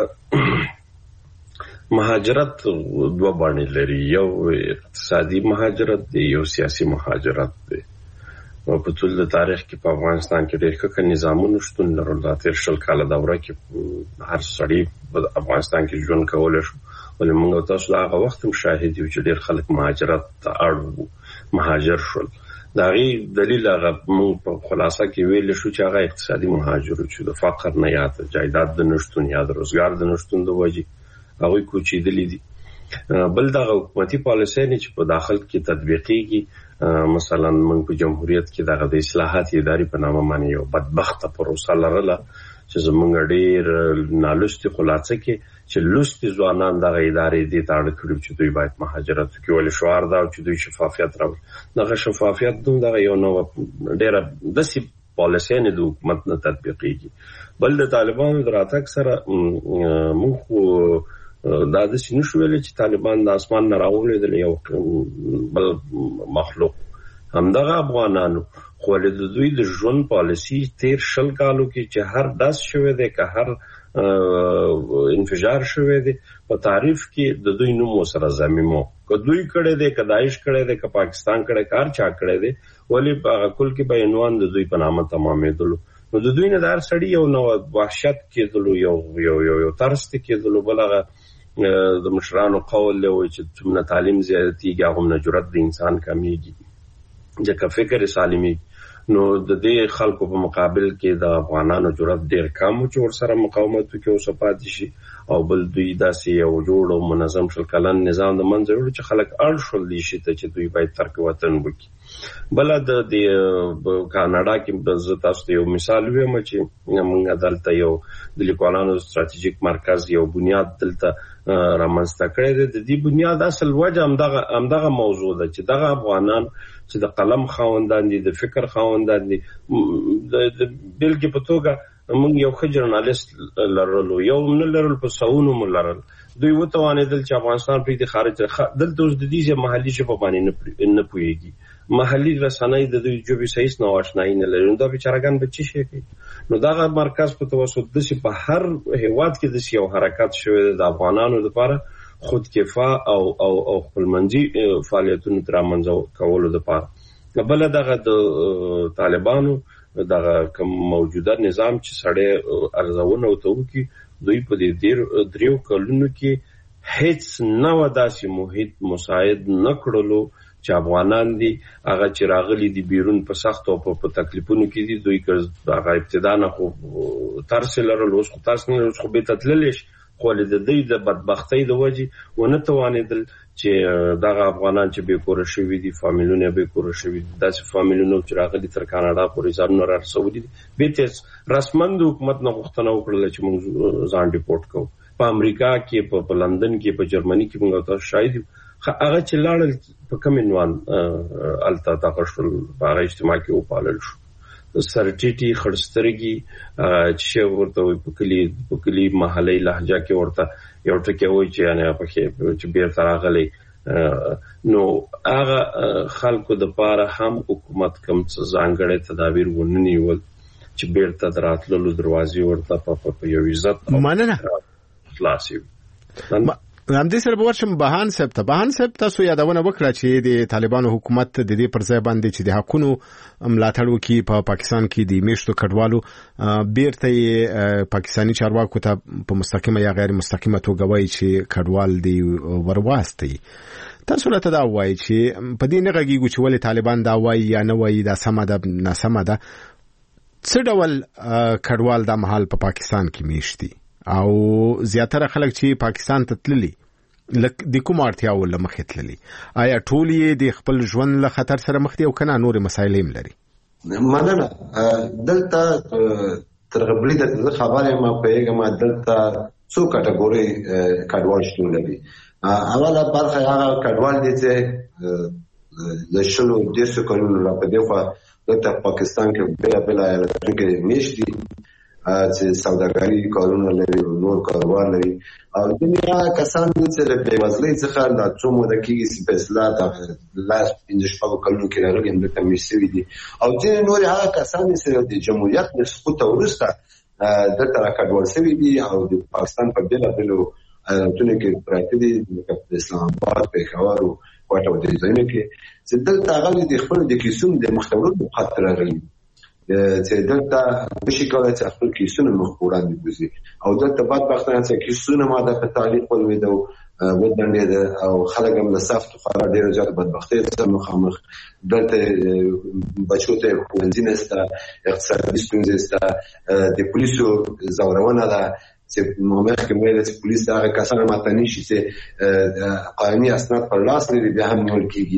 مهاجرت دوه بڼې لري، یو اقتصادي مهاجرت دی، یو سیاسي مهاجرت دی. په ټول د تاریخ کې په افغانستان کې ډېر ښه نظامونه شتون لرل. دا تېر 20 کاله دوره کې هر سړی په افغانستان کې ژوند کولی شو، ولې موږ تاسو د هغه وخت هم شاهد یو چې ډېر خلک مهاجرت ته اړ وو، مهاجر شول. د هغې دلیل هغه موږ په خلاصه کې ویلی شو چې هغه اقتصادي مهاجر چې د فقر نه یا د جایداد د نشتون یا د روزګار د نشتون د وجې هغوی کوچېدلي دي. بل دغه حکومتي پالیسۍ نه چې په داخل کې تطبیقېږي، مثلا موږ په جمهوریت کې دغه د اصلاحات ادارې په نامه باندې یو بدبخته پروسه لرله چې زمونږ ډېر نالوستي خلاصه کې چې لوستي ځوانان دغه ادارې دې ته اړ کړي چې دوی باید مهاجرت وکړي. ولې شعار دا چې دوی شفافیت راوړي. دغه شفافیت دغه یو نو ډېره داسې پالیسي نه د حکومت نه تطبیقېږي. بل د طالبانو د راتګ سره موږ خو دا داسې نشو ویلی چې طالبان د اسمان نه راولېدل یو بل مخلوق همدغه افغانانو، خو د دوی د ژوند پالیسي تیر 20 کالو کې چې هر داس شوی دی که هر انفجار شوی دی په تعریف کې د دوی نوم سره ضمیمو که دوی کړی دی که داعش کړی دی که پاکستان کړی که هر چا کړی دی ولې په هغه کل کې به عنوان د دوی په نامه تمامېدلو. نو د دوی نه د هر سړي یو نو وحشت کېدلو یو ترس کېدلو. بل هغه د مشرانو قول دی چې څومره تعلیم زیاتېږي هغومره جرأت د انسان کمیږي ځکه فکر سالمي. نو د دې خلکو په مقابل کې د افغانانو جرأت ډېر کم چې ورسره مقاومت وکړي او پاتې شي. او بل دوی داسې یو جوړ او منظم 20 کلن نظام د منځه وړي چې خلک اړ شول دي چې دوی باید ترک وطن وکړي. بل د کاناډا کې زه تاسو ته یو مثال ویم چې موږ دلته یو د لیکوالانو ستراتیژیک مرکز یو بنیاد دلته رامنځته کړی دی. د دې بنیاد اصل وجه همدغه موضوع ده چې دغه افغانان چې د قلم خاوندان دي، د فکر خاوندان دي، د بلکې په توګه موږ یو ښه جرنالیست لرلو، یو نه لرل په سوونو مو لرل. دوی وتوانېدل چې افغانستان پرېږدي خارج دلته اوس د دې محلي ژبه باندې نه پوهېږي. محلي رسنۍ د دوی ژبې صحیح نه آشنایي نه لري. دا بیچارهګان به څه شي کوي؟ نو دغه مرکز په توسط داسې په هر هېواد کې داسې یو حرکت شوی دی د افغانانو لپاره خودکفا او خپلمنځي فعالیتونو تر رامنځته کولو لپاره. بله دغه د طالبانو دغه کوم موجوده نظام چې سړی ارزونه ورته وکړي، دوی په دې 3 کلونو کې هیڅ نوه داسې محیط مساعد نه کړلو چې افغانان دي هغه چې راغلي دي بیرون په سختو او په تکلیفونو کې دي. دوی هغه ابتدا نه خو ترس لرل، اوس خو ترس نه لرل، اوس خو بېرته تللی شي. خو د دوی د بدبختۍ د وجې ونه توانېدل چې دغه افغانان چې بېکوره شوي دي، فامیلونه بېکوره شوي دي، داسې فامیلونه چې راغلي تر کاناډا پورې ځانونه رارسولي دي، بېرته رسمن د حکومت نه غوښتنه وکړله چې موږ ځان ډیپورټ کوو. په امریکا کې، په لندن کې، په جرمني کې موږ تاسو شاهد یو. هغه چې لاړل په کوم عنوان هلته دغه شول، په هغه اجتماع کې وپالل شو. سرټیټي خړسترګي چې ورته وي په کلي محلي لهجه کې ورته یو ټکی وایي چې یعنې پکې چې بیرته راغلی. نو هغه خلکو دپاره هم حکومت کوم څه ځانګړی تدابیر ونه نیول چې بیرته د راتللو دروازې ورته په یو عزت مننه خلاصې وي. همدې سره به ورشم بهان صاحب تاسو یادونه وکړه چې د طالبانو حکومت د دې پر ځای باندې چې د حقونو ملاتړ وکړي په پاکستان کې د میشتو کډوالو بیرته یې پاکستاني چارواکو ته په مستقیمه یا غیر مستقیمه توګه وایي چې کډوال دی ورواستي. تاسو راته دا وایي چې په دې نه غږیږو چې ولې طالبان دا وایي یا نه وایي، دا سمه ده ناسمه ده. څه ډول کډوال دا مهال په پاکستان کې میشتي او زیاتره خلک چې پاکستان ته تللي د کوم اړتیاو له مخې تللي، آیا ټول یې د خپل ژوند له خطر سره مخ دي او کنه نور مسایل هم لري؟ مننه. دلته تر غبري د خبرې ما پیګه دلته څو کټګوري کډوال شتون لري. اوله برخه هغه کډوال دي چې د شلو 10 کلونو را په دغه دلته پاکستان کې بلا ایالتونو کې میشتي چې سوداګري کارونه لري او نور کاروبار لري. او دنیا کسان چې له بېوزلۍ څخه د څو موده کېږي چې په اصلاح د لاس 15 کلونو کې راغلي همدلته میشت شوي دي. او ځینې نور هغه کسان چې د جمهوریت له سقوطه وروسته دلته راکډوال شوي دي او د پاکستان په بېلابېلو ایالتونو کې پراته دي، لکه په اسلام آباد، پېښور او کوټه او دې ځایونو کې چې دلته هغه د خپلو د کیسونو د مختورو په خاطر راغلي چې دلته نشي کولی چې خپل کیسونه مخ وړاندې بوځي. او دلته بدبختانه چې کیسونه ما د په تعلیق ولوېده ودرېده او خلک هم له سختو خورا ډېره زیاته بدبختۍ سره مخامخ. دلته بچو ته ښوونځي نشته، اقتصادي ستونزې شته، د پولیسو ځورونه ده چې مخکې ویل چې پولیس هغه کسان ماته نیشي چې قانوني اسناد پر لاس لري بیا هم نیول کېږي.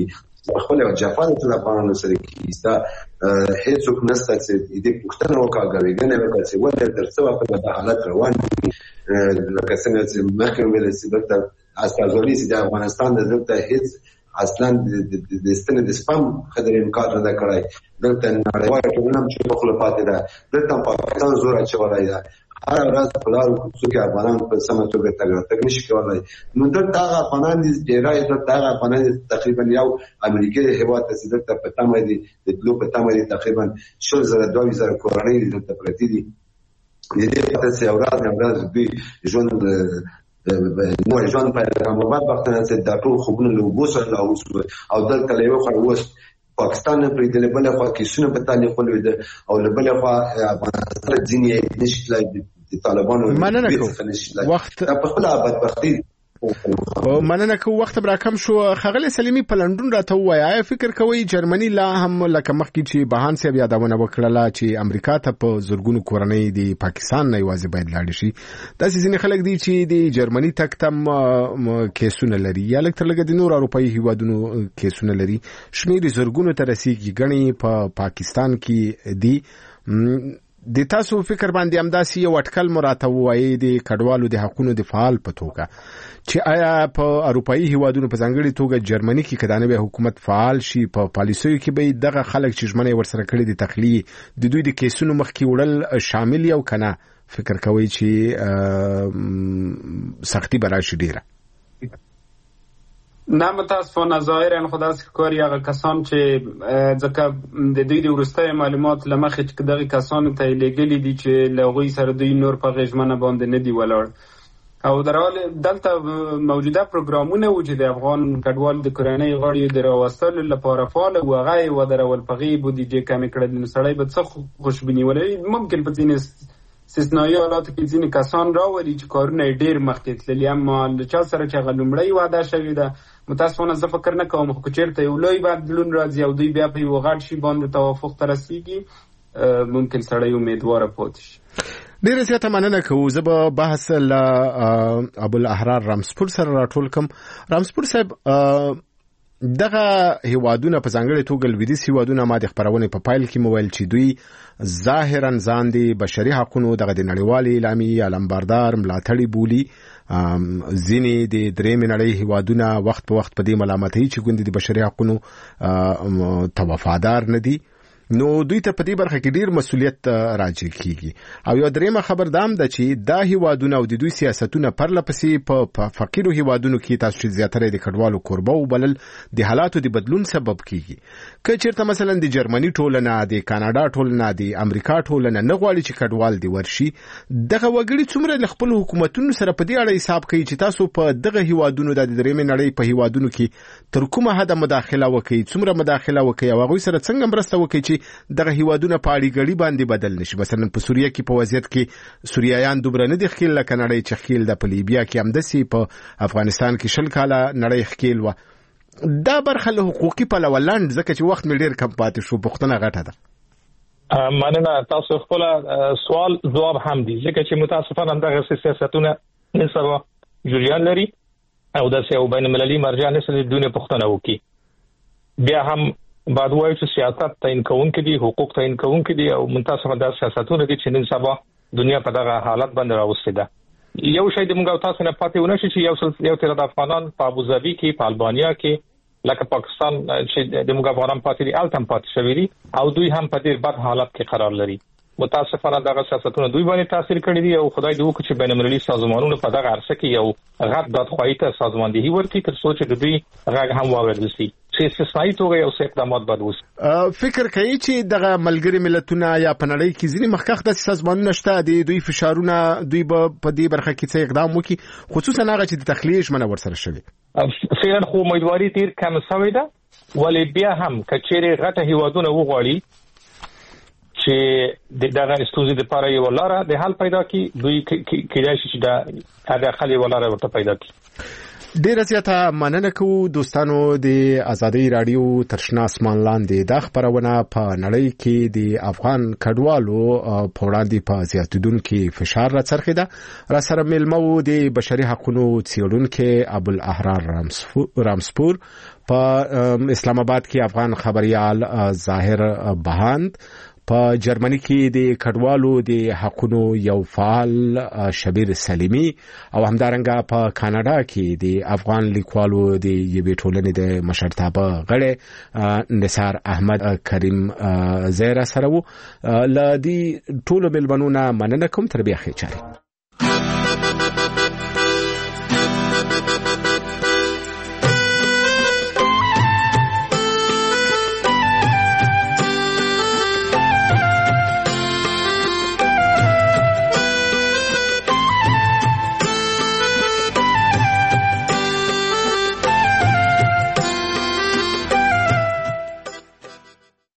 خپل جاپان ته افغانانو سره کیستا هیڅوک نسته چې دې پښتنه وکړي غنه وکړي چې ولې درڅو په حالت روان دي لکه څنګه چې مخکې ویل چې دلته استازولي چې د افغانستان دلته هیڅ اصلا د ستنې د سپم خبرې امکان نه کړای دلته نړیوال ټولنه چې په خپل پاتې ده دلته پاکستان زور اچولای ده هر ورځ په لارو کوڅو کې افغانان په سمه توګه تګ نشي کولای نو دلته هغه افغانان دي ډیرای دلته هغه افغانان تقریبا یو امریکایي هیواد ته دلته په تمه دي د تلو په تمه دي تقریبا 2000 کورنۍ دلته پرتی دي دې ته چې اوراد دوی ژوند نو ژوند په رمضان وخت نه چې د ټول خوبونه له وبوسه لا او دلته له یو خروس پاکستان په دې بل خوا کې شنو په تاني خپل وید او له بل خوا افغانستان ځینې نشي د طالبانو وخت په خپل بدبختی مننه کو وخت برا کم شو خغل سلیمی په لندن راته وایي فکر کوي جرمني لا هم لکه مخکې چې بهان سي بیا داونه وکړه چې امریکا ته په زورګونو کورنۍ دی پاکستان نه یوازې باید لاړ شي داسې ځینې خلک دي چې د جرمني تک تم کیسونه لري یا لکه ترلګه د نور اروپאי هیوادونو کیسونه لري شمیر زورګونو ته رسیدي غني په پاکستان کې دي د تاسو فکر باندې امداسي یو اټکل مراته وایي د کډوالو د حقوقو د فعال په توګه چې آیا په اروپאי هیوادونو په ځانګړي توګه جرمني کې کدانې به حکومت فعال شي په پالیسیو کې به دغه خلک چې ژمنه ورسره کړی د تخلیه د دوی د کیسونو مخکې وړل شامل یو کنه فکر کوي چې سختي براشي ډیره نه متاسفانه ظاهرا خدا سکاری هغه کسان چې ځکه د دوی د ورستۍ معلومات لمخې چې دغه کسان ته لګلې دي چې لغوی سره دوی نور په غژمنه باندې نه دی ولاړ او درحال دلته موجوده پروګرامونه و چې د افغان کډوال د کورنۍ غړي د راوستلو لپاره فعال او هغه و درول پغي بودیجه کمی کړل نو سړی به څه خوشبینی ولري ممکن په ځینې استثنایی حالات کې ځینې کسان راولي چې کارونه ډیر مخکې تللي اما چا سره چې غلمړی وعده شوی ده متاسفانه زه فکر نه کوم خو چیرته یو لوی بدلون راځي او دوی بیا په یو غټ شي باندې توافق ته رسیږي ممکن سړی امیدوار پاتې شي ډیر زیاته مننه کوم زه به بحث له ابو الاحرار رامسپور سره راټول کوم رامسپور صاحب دغه هیوادونه په ځانګړي توګه لویدیځ هیوادونه ما د خبرونه په پایل کې مویل چې دوی ظاهرا ځان دي بشري حقوقو دغه د نړیوالې اعلامیې علمبردار ملاتړي بولی ځینې د درېم نړۍ هیوادونه وخت په وخت په دې ملامتۍ چې ګوندې د بشري حقوقو توافادار نه دي نو دوی ته په دې برخه کې ډیر مسؤلیت راځي کیږي او یو درېمه خبر دام ده چې دا هیوادونه او د دوی سیاستونه پرلپسې په فقیرو هیوادونو کې تاسو چې زیاتره د کډوالو کوربه وبلل د حالاتو د بدلون سبب کیږي که چیرته مثلا د جرمني ټولنه د کاناډا ټولنه د امریکا ټولنه نه غواړي چې کډوال دی ورشي دغه وګړي څومره د خپل حکومتونو سره په دې اړه حساب کوي چې تاسو په دغه هیوادونو د درېم نړۍ په هیوادونو کې تر کومه حد مداخله وکړي څومره مداخله وکړي او هغه سره څنګه مرسته وکړي چې دغه هیوادونه په اړیګړي باندې بدل نشي مثلا په سوریه کې په وضعیت کې سوریایان دوبره نه دي خېل لکه نړۍ چې خېل د لیبیا کې همدسي په افغانستان کې شل کاله نړۍ خېل و دا برخه له حقوقي په لولاند ځکه چې وخت مې ډیر کم پاتې شو پښتنه غټه ده مننه تاسو خپل سوال جواب هم دي ځکه چې متاسفانه دغه سیاستونه نسبه جریان لري او د سیاو بین المللي مرجع نسل دونه پښتنه وکي بیا هم بعد وایي چې سیاست تعین کوونکې دي حقوق تعین کوونکې دي او متاسفانه د سیاستونو کې چې نن سبا دنیا په دغه حالت باندې راوستي ده یو شی د موږ تاسو نه پاتې ونشي چې یو تر د افغانان په ابوظبي کې په البانیا کې لکه پاکستان چې د موږ افغانان پاتې دي التم پاتې شوی دي او دوی هم په ډیر بد حالت کې قرار لري متاسفانه دغه سیاستونه دوی باندې تاثیر کړی دي او خدای دې وکړي چې بین المللي سازمانونو په دغه عرصه کې یو غټ دادخواهی ته سازماندهي ورکړي تر څو چې دوی غږ هم واورېدل شي چې استثنایی توګه یو څه اقدامات باید وشي فکر کوي چې دغه ملګری ملتونه یا په نړۍ کې ځینې مخکښ د سازمانونو شته دي دوی فشارونه دوی په دې برخه کې څه اقدام وکړي خصوصا هغه چې د تخلیه ژمنه ورسره شوی فعلا خو امیدواري تیر کم شوی ده ولې بیا هم کچېره غټه هیوادونه وغواړي چې دغه استوزي د پاره یو لاره د حل پیدا کی دوی کېدای شي چې دا هغه خلی ولاره ورته پیدا کی ډیره زیاته مننه کوو دوستانو د ازادي رادیو ترشنا اسمان لاندې د خبرونه په نړۍ کې د افغان کډوالو په وړاندې په زیاتیدونکو فشار راڅرخي ده. را سره ملمو د بشري حقوقو څیړونکو ابوالاحرار رامسپور په اسلام آباد کې افغان خبريال ظاهر بهاند په جرمني کې د کډوالو د حقوقو یو فعال شبیر سلیمی او همدارنګه په کاناډا کې د افغان لیکوالو د یوې ټولنې د مشرتابه غړي نثار احمد کریم زیرا سره وو. ل دې ټولو ملمنونه مننه کوم. تر بیا خیر.